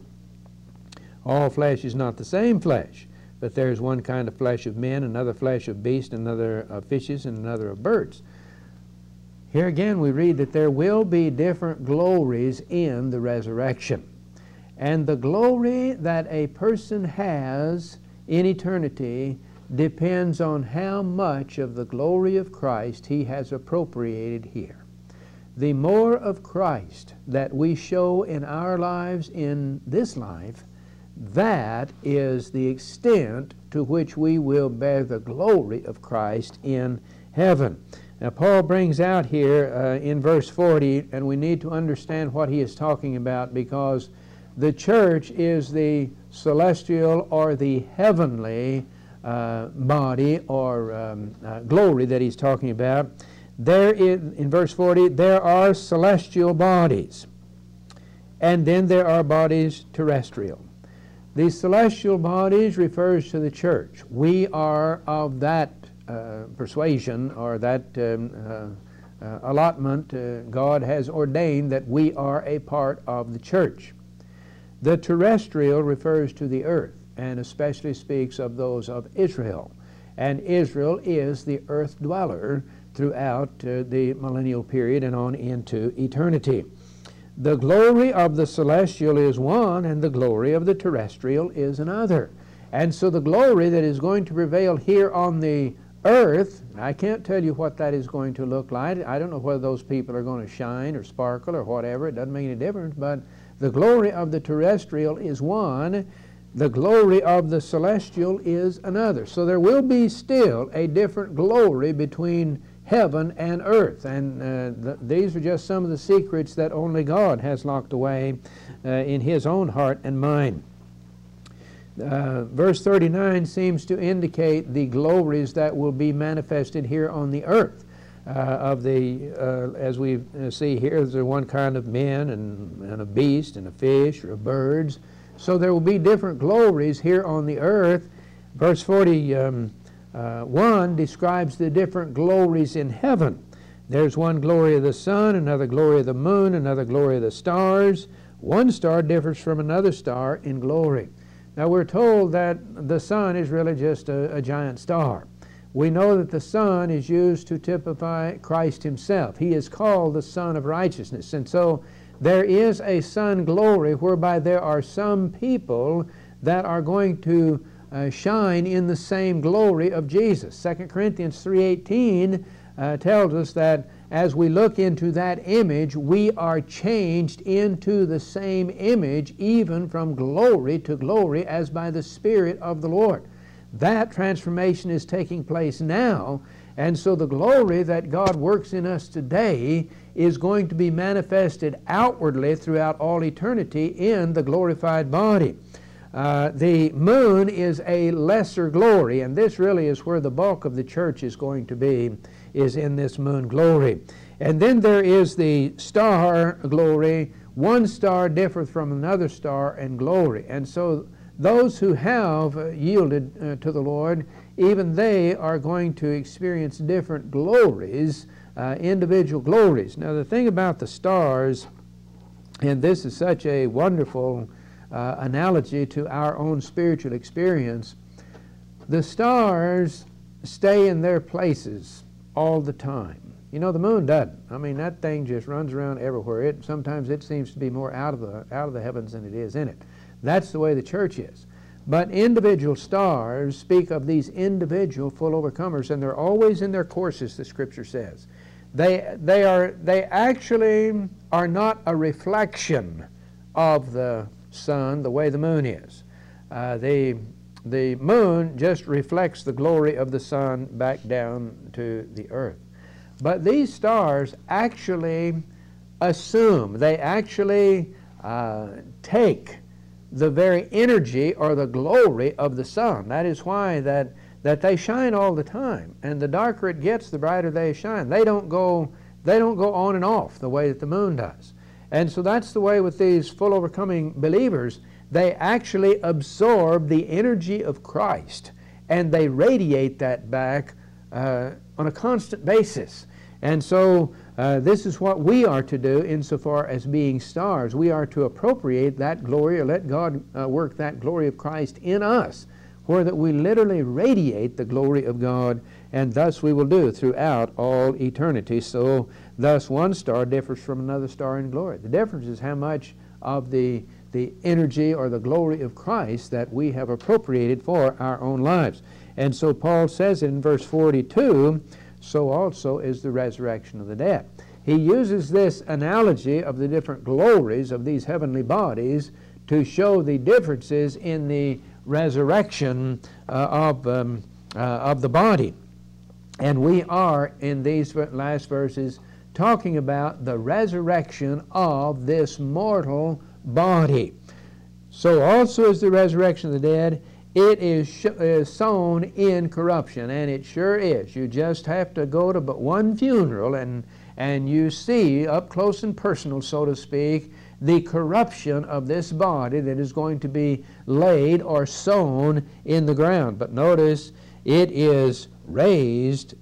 Speaker 1: all flesh is not the same flesh, but there is one kind of flesh of men, another flesh of beasts, another of fishes, and another of birds. Here again we read that there will be different glories in the resurrection. And the glory that a person has in eternity depends on how much of the glory of Christ he has appropriated here. The more of Christ that we show in our lives in this life, that is the extent to which we will bear the glory of Christ in heaven. Now Paul brings out here uh, in verse forty, and we need to understand what he is talking about, because the church is the celestial or the heavenly uh, body or um, uh, glory that he's talking about. There is, in verse forty, there are celestial bodies, and then there are bodies terrestrial. The celestial bodies refers to the church. We are of that Uh, persuasion or that um, uh, uh, allotment. Uh, God has ordained that we are a part of the church. The terrestrial refers to the earth and especially speaks of those of Israel. And Israel is the earth dweller throughout uh, the millennial period and on into eternity. The glory of the celestial is one, and the glory of the terrestrial is another. And so the glory that is going to prevail here on the earth, I can't tell you what that is going to look like. I don't know whether those people are going to shine or sparkle or whatever. It doesn't make any difference. But the glory of the terrestrial is one. The glory of the celestial is another. So there will be still a different glory between heaven and earth. And uh, th these are just some of the secrets that only God has locked away uh, in His own heart and mind. Uh, verse thirty-nine seems to indicate the glories that will be manifested here on the earth. Uh, of the, uh, as we uh, see here, there's one kind of men and, and a beast and a fish or birds. So there will be different glories here on the earth. Verse forty-one um, uh, describes the different glories in heaven. There's one glory of the sun, another glory of the moon, another glory of the stars. One star differs from another star in glory. Now we're told that the sun is really just a, a giant star. We know that the sun is used to typify Christ Himself. He is called the Son of Righteousness. And so there is a sun glory whereby there are some people that are going to uh, shine in the same glory of Jesus. Second Corinthians three eighteen uh, tells us that as we look into that image, we are changed into the same image, even from glory to glory, as by the Spirit of the Lord. That transformation is taking place now, and so the glory that God works in us today is going to be manifested outwardly throughout all eternity in the glorified body. Uh, the moon is a lesser glory, and this really is where the bulk of the church is going to be, is in this moon glory. And then there is the star glory. One star differeth from another star in glory. And so those who have uh, yielded uh, to the Lord, even they are going to experience different glories, uh, individual glories. Now the thing about the stars, and this is such a wonderful uh, analogy to our own spiritual experience, the stars stay in their places all the time. You know, the moon doesn't. I mean, that thing just runs around everywhere. It sometimes it seems to be more out of the out of the heavens than it is in it. That's the way the church is. But individual stars speak of these individual full overcomers, and they're always in their courses, the Scripture says. They they are they actually are not a reflection of the sun the way the moon is. Uh, the the moon just reflects the glory of the sun back down to the earth. But these stars actually assume, they actually uh, take the very energy or the glory of the sun. That is why that, that they shine all the time. And the darker it gets, the brighter they shine. They don't go, they don't go on and off the way that the moon does. And so that's the way with these full overcoming believers. They actually absorb the energy of Christ, and they radiate that back uh, on a constant basis. And so uh, this is what we are to do insofar as being stars. We are to appropriate that glory, or let God uh, work that glory of Christ in us, where that we literally radiate the glory of God, and thus we will do throughout all eternity. So thus one star differs from another star in glory. The difference is how much of the, the energy or the glory of Christ that we have appropriated for our own lives. And so Paul says in verse forty-two, so also is the resurrection of the dead. He uses this analogy of the different glories of these heavenly bodies to show the differences in the resurrection uh, of, um, uh, of the body. And we are, in these last verses, talking about the resurrection of this mortal body. So also is the resurrection of the dead. It is, sh is sown in corruption, and it sure is. You just have to go to but one funeral, and, and you see up close and personal, so to speak, the corruption of this body that is going to be laid or sown in the ground. But notice, it is raised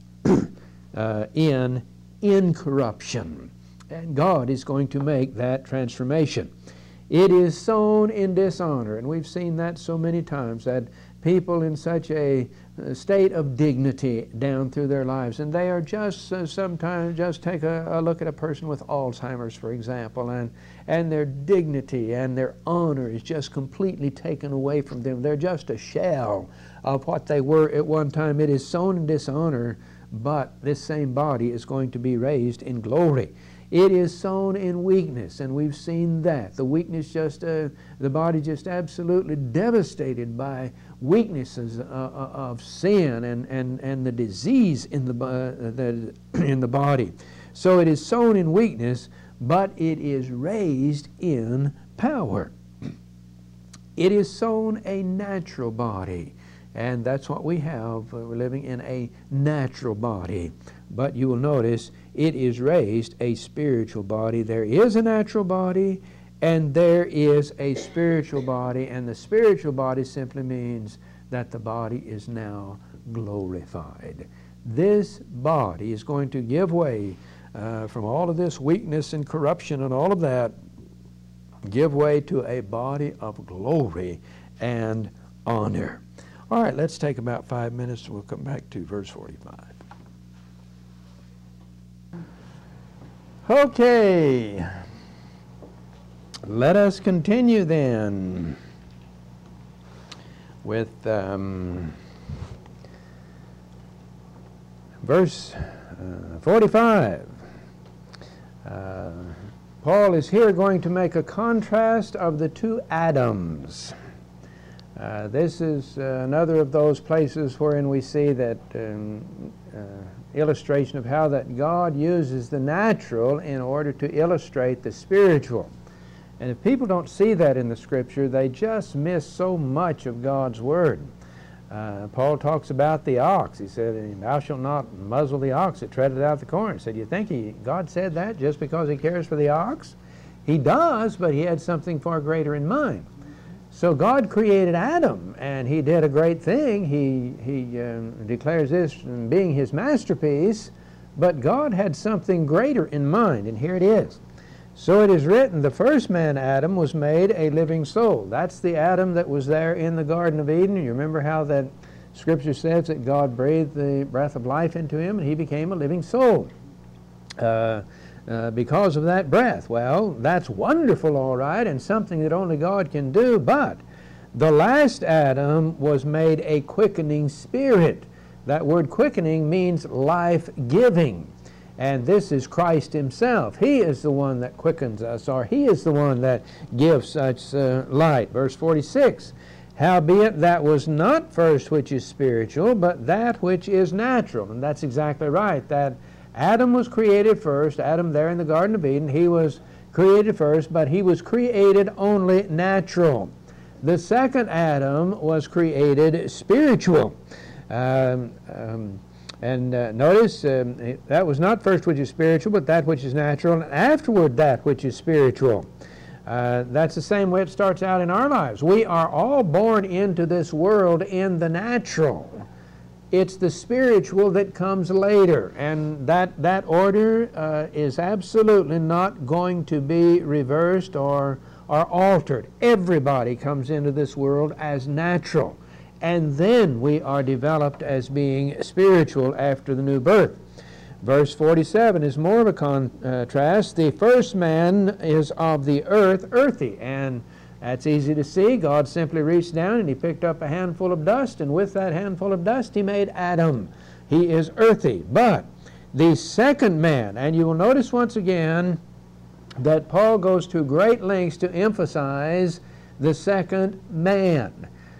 Speaker 1: uh, in incorruption, and God is going to make that transformation. It is sown in dishonor, and we've seen that so many times, that people in such a state of dignity down through their lives, and they are just uh, sometimes just take a, a look at a person with Alzheimer's, for example, and and their dignity and their honor is just completely taken away from them. They're just a shell of what they were at one time. It is sown in dishonor, but this same body is going to be raised in glory. It is sown in weakness, and we've seen that. The weakness just, uh, the body just absolutely devastated by weaknesses uh, of sin and, and, and the disease in the, uh, the, in the body. So it is sown in weakness, but it is raised in power. It is sown a natural body, and that's what we have. We're living in a natural body. But you will notice it is raised a spiritual body. There is a natural body, and there is a spiritual body, and the spiritual body simply means that the body is now glorified. This body is going to give way uh, from all of this weakness and corruption and all of that, give way to a body of glory and honor. All right, let's take about five minutes, and we'll come back to verse forty-five. Okay, let us continue then. with um, verse uh, forty-five. Uh, Paul is here going to make a contrast of the two Adams. Uh, this is uh, another of those places wherein we see that um, uh, illustration of how that God uses the natural in order to illustrate the spiritual. And if people don't see that in the Scripture, they just miss so much of God's Word. Uh, Paul talks about the ox. He said, "Thou shalt not muzzle the ox that treadeth out the corn." He said, "You think he, God said that just because He cares for the ox?" He does, but He had something far greater in mind. So God created Adam, and He did a great thing. He, he um, declares this being His masterpiece, but God had something greater in mind, and here it is. "So it is written, the first man, Adam, was made a living soul." That's the Adam that was there in the Garden of Eden. You remember how that Scripture says that God breathed the breath of life into him, and he became a living soul uh, uh, because of that breath. Well, that's wonderful, all right, and something that only God can do, but the last Adam was made a quickening spirit. That word quickening means life-giving. And this is Christ Himself. He is the one that quickens us, or He is the one that gives such uh, light. Verse forty-six, "Howbeit that was not first which is spiritual, but that which is natural." And that's exactly right. That Adam was created first. Adam there in the Garden of Eden, he was created first, but he was created only natural. The second Adam was created spiritual. Um, um, And uh, notice, um, that was not first which is spiritual, but that which is natural, and afterward that which is spiritual. Uh, that's the same way it starts out in our lives. We are all born into this world in the natural. It's the spiritual that comes later, and that, that order uh, is absolutely not going to be reversed or, or altered. Everybody comes into this world as natural. And then we are developed as being spiritual after the new birth. Verse forty-seven is more of a contrast. "The first man is of the earth, earthy." And that's easy to see. God simply reached down and He picked up a handful of dust, and with that handful of dust He made Adam. He is earthy. But the second man, and you will notice once again that Paul goes to great lengths to emphasize the second man.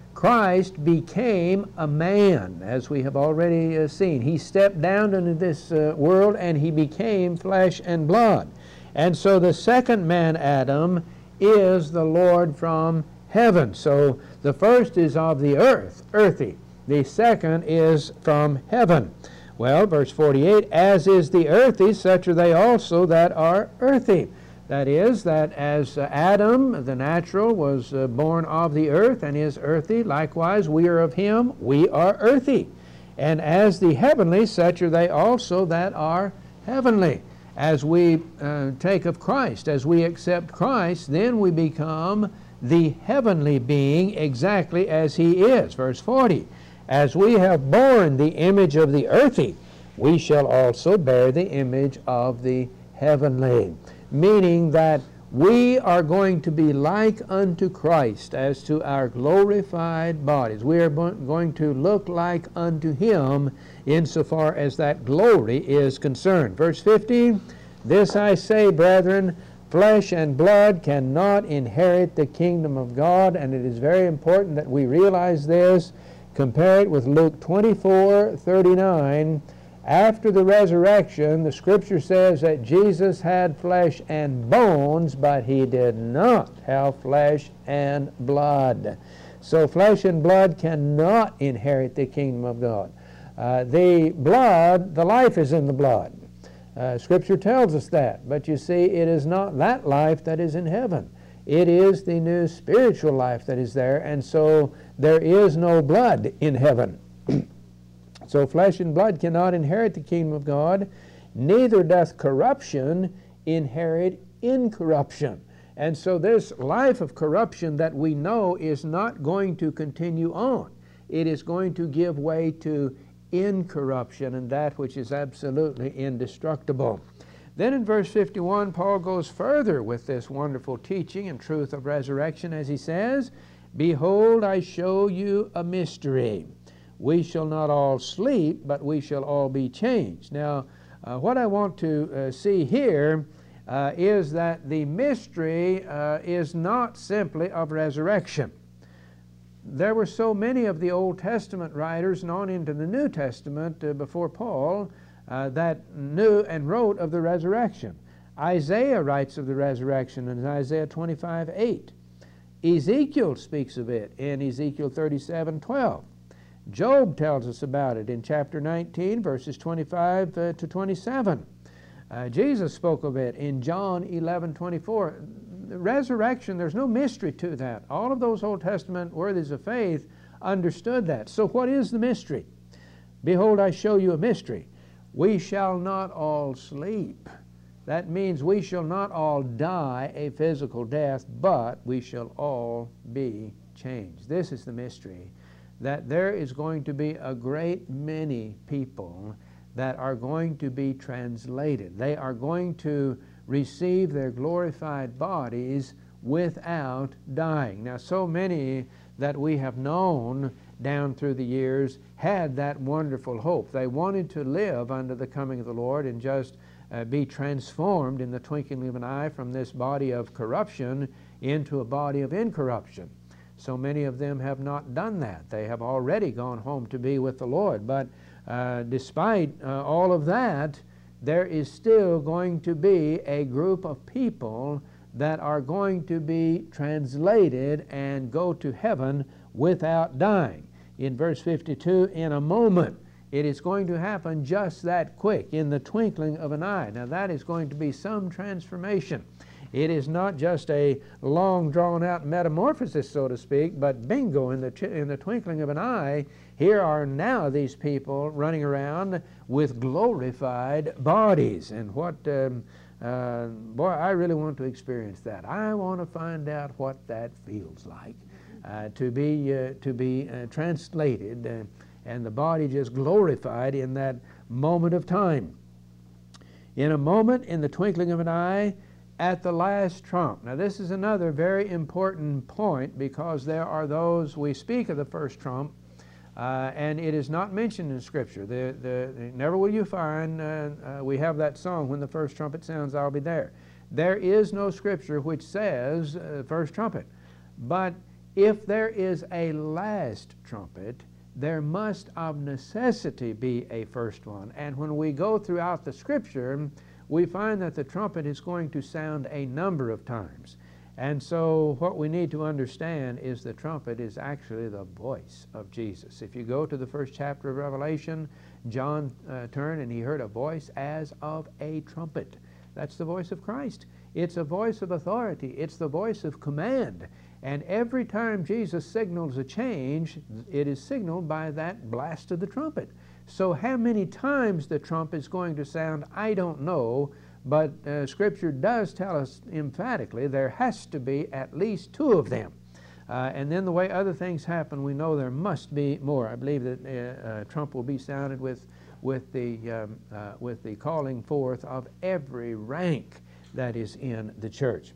Speaker 1: Christ became a man, as we have already uh, seen. He stepped down into this uh, world and He became flesh and blood. And so the second man, Adam, is the Lord from heaven. So the first is of the earth, earthy. The second is from heaven. Well, verse forty-eight, "As is the earthy, such are they also that are earthy." That is, that as uh, Adam, the natural, was uh, born of the earth and is earthy, likewise we are of him, we are earthy. And as the heavenly, such are they also that are heavenly. As we uh, take of Christ, as we accept Christ, then we become the heavenly being exactly as He is. Verse forty, "As we have borne the image of the earthy, we shall also bear the image of the heavenly." Meaning that we are going to be like unto Christ as to our glorified bodies. We are going to look like unto Him insofar as that glory is concerned. Verse fifteen, "This I say, brethren, flesh and blood cannot inherit the kingdom of God." And it is very important that we realize this. Compare it with Luke twenty-four thirty-nine. After the resurrection, the Scripture says that Jesus had flesh and bones, but He did not have flesh and blood. So flesh and blood cannot inherit the kingdom of God. Uh, the blood, the life is in the blood. Uh, Scripture tells us that. But you see, it is not that life that is in heaven. It is the new spiritual life that is there, and so there is no blood in heaven. So flesh and blood cannot inherit the kingdom of God, neither doth corruption inherit incorruption. And so this life of corruption that we know is not going to continue on. It is going to give way to incorruption, and that which is absolutely indestructible. Then in verse fifty-one, Paul goes further with this wonderful teaching and truth of resurrection, as he says, Behold, I show you a mystery. We shall not all sleep, but we shall all be changed. Now, uh, what I want to uh, see here uh, is that the mystery uh, is not simply of resurrection. There were so many of the Old Testament writers and on into the New Testament uh, before Paul uh, that knew and wrote of the resurrection. Isaiah writes of the resurrection in Isaiah twenty-five eight. Ezekiel speaks of it in Ezekiel thirty-seven twelve. Job tells us about it in chapter nineteen, verses twenty-five uh, to twenty-seven. Uh, Jesus spoke of it in John eleven twenty-four. The resurrection, there's no mystery to that. All of those Old Testament worthies of faith understood that. So what is the mystery? Behold, I show you a mystery. We shall not all sleep. That means we shall not all die a physical death, but we shall all be changed. This is the mystery, that there is going to be a great many people that are going to be translated. They are going to receive their glorified bodies without dying. Now, so many that we have known down through the years had that wonderful hope. They wanted to live under the coming of the Lord and just uh, be transformed in the twinkling of an eye from this body of corruption into a body of incorruption. So many of them have not done that. They have already gone home to be with the Lord. But uh, despite uh, all of that, there is still going to be a group of people that are going to be translated and go to heaven without dying. In verse fifty-two, in a moment, it is going to happen just that quick, in the twinkling of an eye. Now that is going to be some transformation. It is not just a long drawn-out metamorphosis, so to speak, but bingo, in the, in the twinkling of an eye, here are now these people running around with glorified bodies. And what, um, uh, boy, I really want to experience that. I want to find out what that feels like, uh, to be, uh, to be uh, translated uh, and the body just glorified in that moment of time. In a moment, in the twinkling of an eye, at the last trump. Now this is another very important point, because there are those, we speak of the first trump, uh, and it is not mentioned in Scripture. The, the, the, never will you find, uh, uh, we have that song, when the first trumpet sounds, I'll be there. There is no Scripture which says uh, first trumpet. But if there is a last trumpet, there must of necessity be a first one. And when we go throughout the Scripture, we find that the trumpet is going to sound a number of times. And so what we need to understand is the trumpet is actually the voice of Jesus. If you go to the first chapter of Revelation, John uh, turned and he heard a voice as of a trumpet. That's the voice of Christ. It's a voice of authority. It's the voice of command. And every time Jesus signals a change, it is signaled by that blast of the trumpet. So how many times the trump is going to sound, I don't know, but uh, Scripture does tell us emphatically there has to be at least two of them. Uh, and then the way other things happen, we know there must be more. I believe that uh, uh, trump will be sounded with, with, the, um, uh, with the calling forth of every rank that is in the church.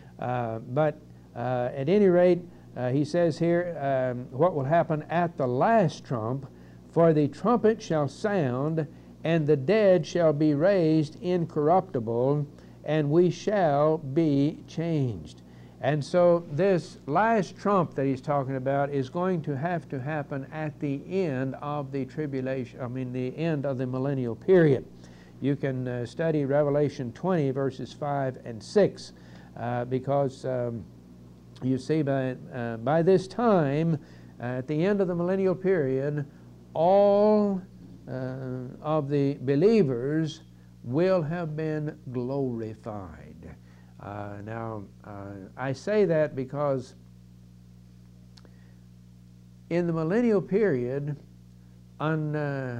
Speaker 1: Uh, but uh, at any rate, uh, he says here, um, what will happen at the last trump, for the trumpet shall sound, and the dead shall be raised incorruptible, and we shall be changed. And so this last trump that he's talking about is going to have to happen at the end of the tribulation, I mean the end of the millennial period. You can uh, study Revelation twenty, verses five and six, uh, because um, you see by, uh, by this time, uh, at the end of the millennial period, all uh, of the believers will have been glorified. Uh, now, uh, I say that because in the millennial period, un, uh,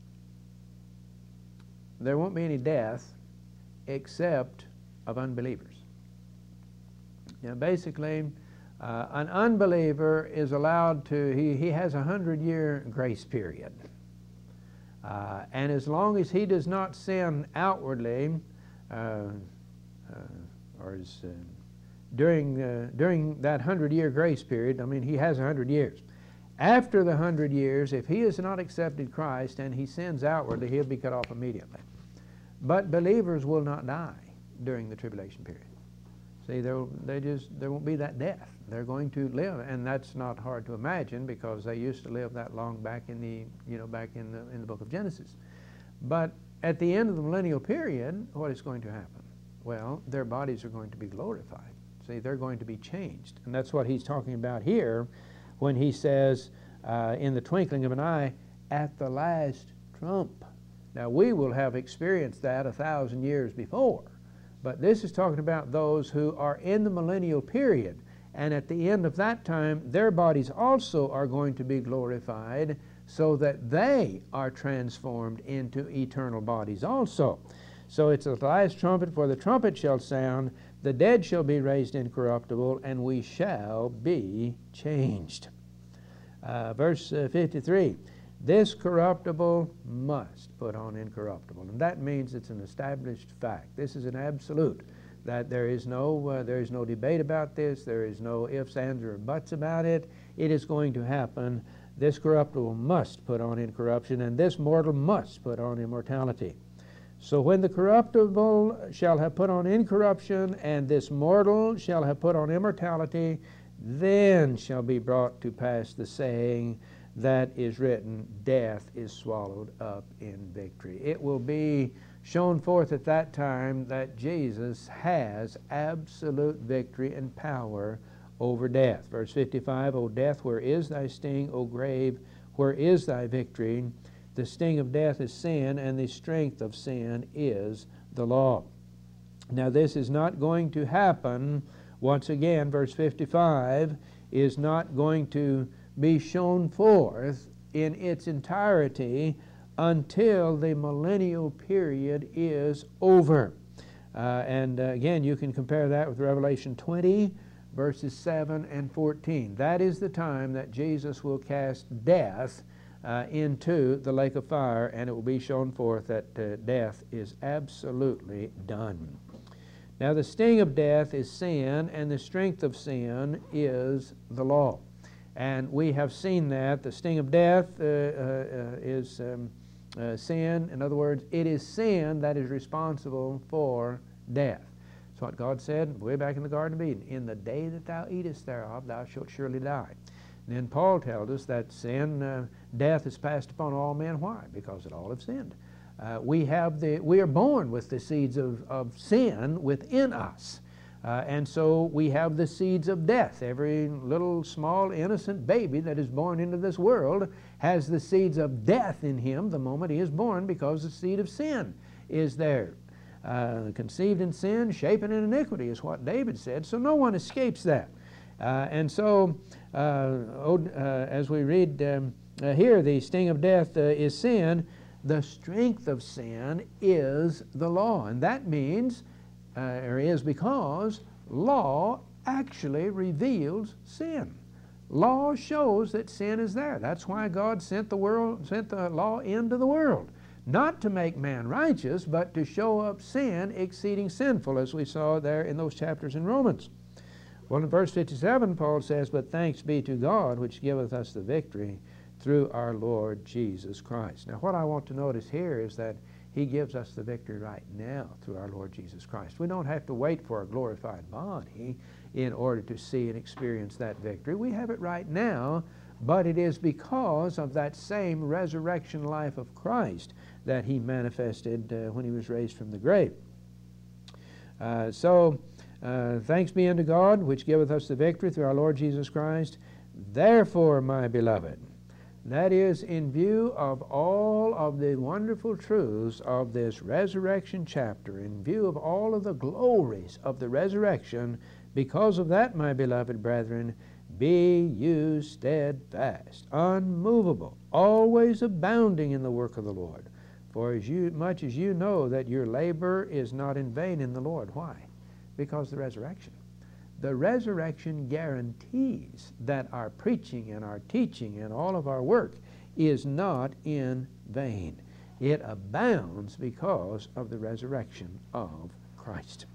Speaker 1: there won't be any death except of unbelievers. Now, basically, Uh, an unbeliever is allowed to, he, he has a hundred-year grace period. Uh, and as long as he does not sin outwardly, uh, uh, or is uh, during, uh, during that hundred-year grace period. I mean, he has a hundred years. After the hundred years, if he has not accepted Christ and he sins outwardly, he'll be cut off immediately. But believers will not die during the tribulation period. See, they just there won't be that death. They're going to live, and that's not hard to imagine because they used to live that long back in the you know back in the in the book of Genesis. But at the end of the millennial period, what is going to happen? Well, their bodies are going to be glorified. See, they're going to be changed, and that's what he's talking about here when he says, uh, "In the twinkling of an eye, at the last trump." Now, we will have experienced that a thousand years before. But this is talking about those who are in the millennial period. And at the end of that time, their bodies also are going to be glorified so that they are transformed into eternal bodies also. So it's the last trumpet, for the trumpet shall sound, the dead shall be raised incorruptible, and we shall be changed. Uh, verse uh, fifty-three. This corruptible must put on incorruptible. And that means it's an established fact. This is an absolute, that there is no, uh, there is no debate about this. There is no ifs, ands, or buts about it. It is going to happen. This corruptible must put on incorruption, and this mortal must put on immortality. So when the corruptible shall have put on incorruption, and this mortal shall have put on immortality, then shall be brought to pass the saying that is written, death is swallowed up in victory. It will be shown forth at that time that Jesus has absolute victory and power over death. Verse fifty-five, O death, where is thy sting? O grave, where is thy victory? The sting of death is sin, and the strength of sin is the law. Now this is not going to happen. Once again, verse fifty-five is not going to be shown forth in its entirety until the millennial period is over. Uh, and uh, again, you can compare that with Revelation twenty, verses seven and fourteen. That is the time that Jesus will cast death uh, into the lake of fire, and it will be shown forth that uh, death is absolutely done. Now, the sting of death is sin, and the strength of sin is the law. And we have seen that the sting of death uh, uh, is um, uh, sin. In other words, it is sin that is responsible for death. That's what God said way back in the Garden of Eden. In the day that thou eatest thereof, thou shalt surely die. And then Paul tells us that sin, uh, death is passed upon all men. Why? Because that all have sinned. Uh, we have the, we are born with the seeds of, of sin within us. Uh, and so we have the seeds of death. Every little small innocent baby that is born into this world has the seeds of death in him the moment he is born, because the seed of sin is there. Uh, conceived in sin, shapen in iniquity is what David said, so no one escapes that. Uh, and so uh, oh, uh, as we read um, uh, here, the sting of death uh, is sin. The strength of sin is the law. And that means Uh, or is because law actually reveals sin. Law shows that sin is there. That's why God sent the world, sent the law into the world, not to make man righteous, but to show up sin exceeding sinful, as we saw there in those chapters in Romans. Well, in verse fifty-seven, Paul says, "But thanks be to God, which giveth us the victory through our Lord Jesus Christ." Now, what I want to notice here is that He gives us the victory right now through our Lord Jesus Christ. We don't have to wait for a glorified body in order to see and experience that victory. We have it right now, but it is because of that same resurrection life of Christ that He manifested uh, when He was raised from the grave. Uh, so, uh, thanks be unto God, which giveth us the victory through our Lord Jesus Christ. Therefore, my beloved, that is, in view of all of the wonderful truths of this resurrection chapter, in view of all of the glories of the resurrection, because of that, my beloved brethren, be you steadfast, unmovable, always abounding in the work of the Lord. For as you, much as you know that your labor is not in vain in the Lord. Why? Because of the resurrection. The resurrection guarantees that our preaching and our teaching and all of our work is not in vain. It abounds because of the resurrection of Christ.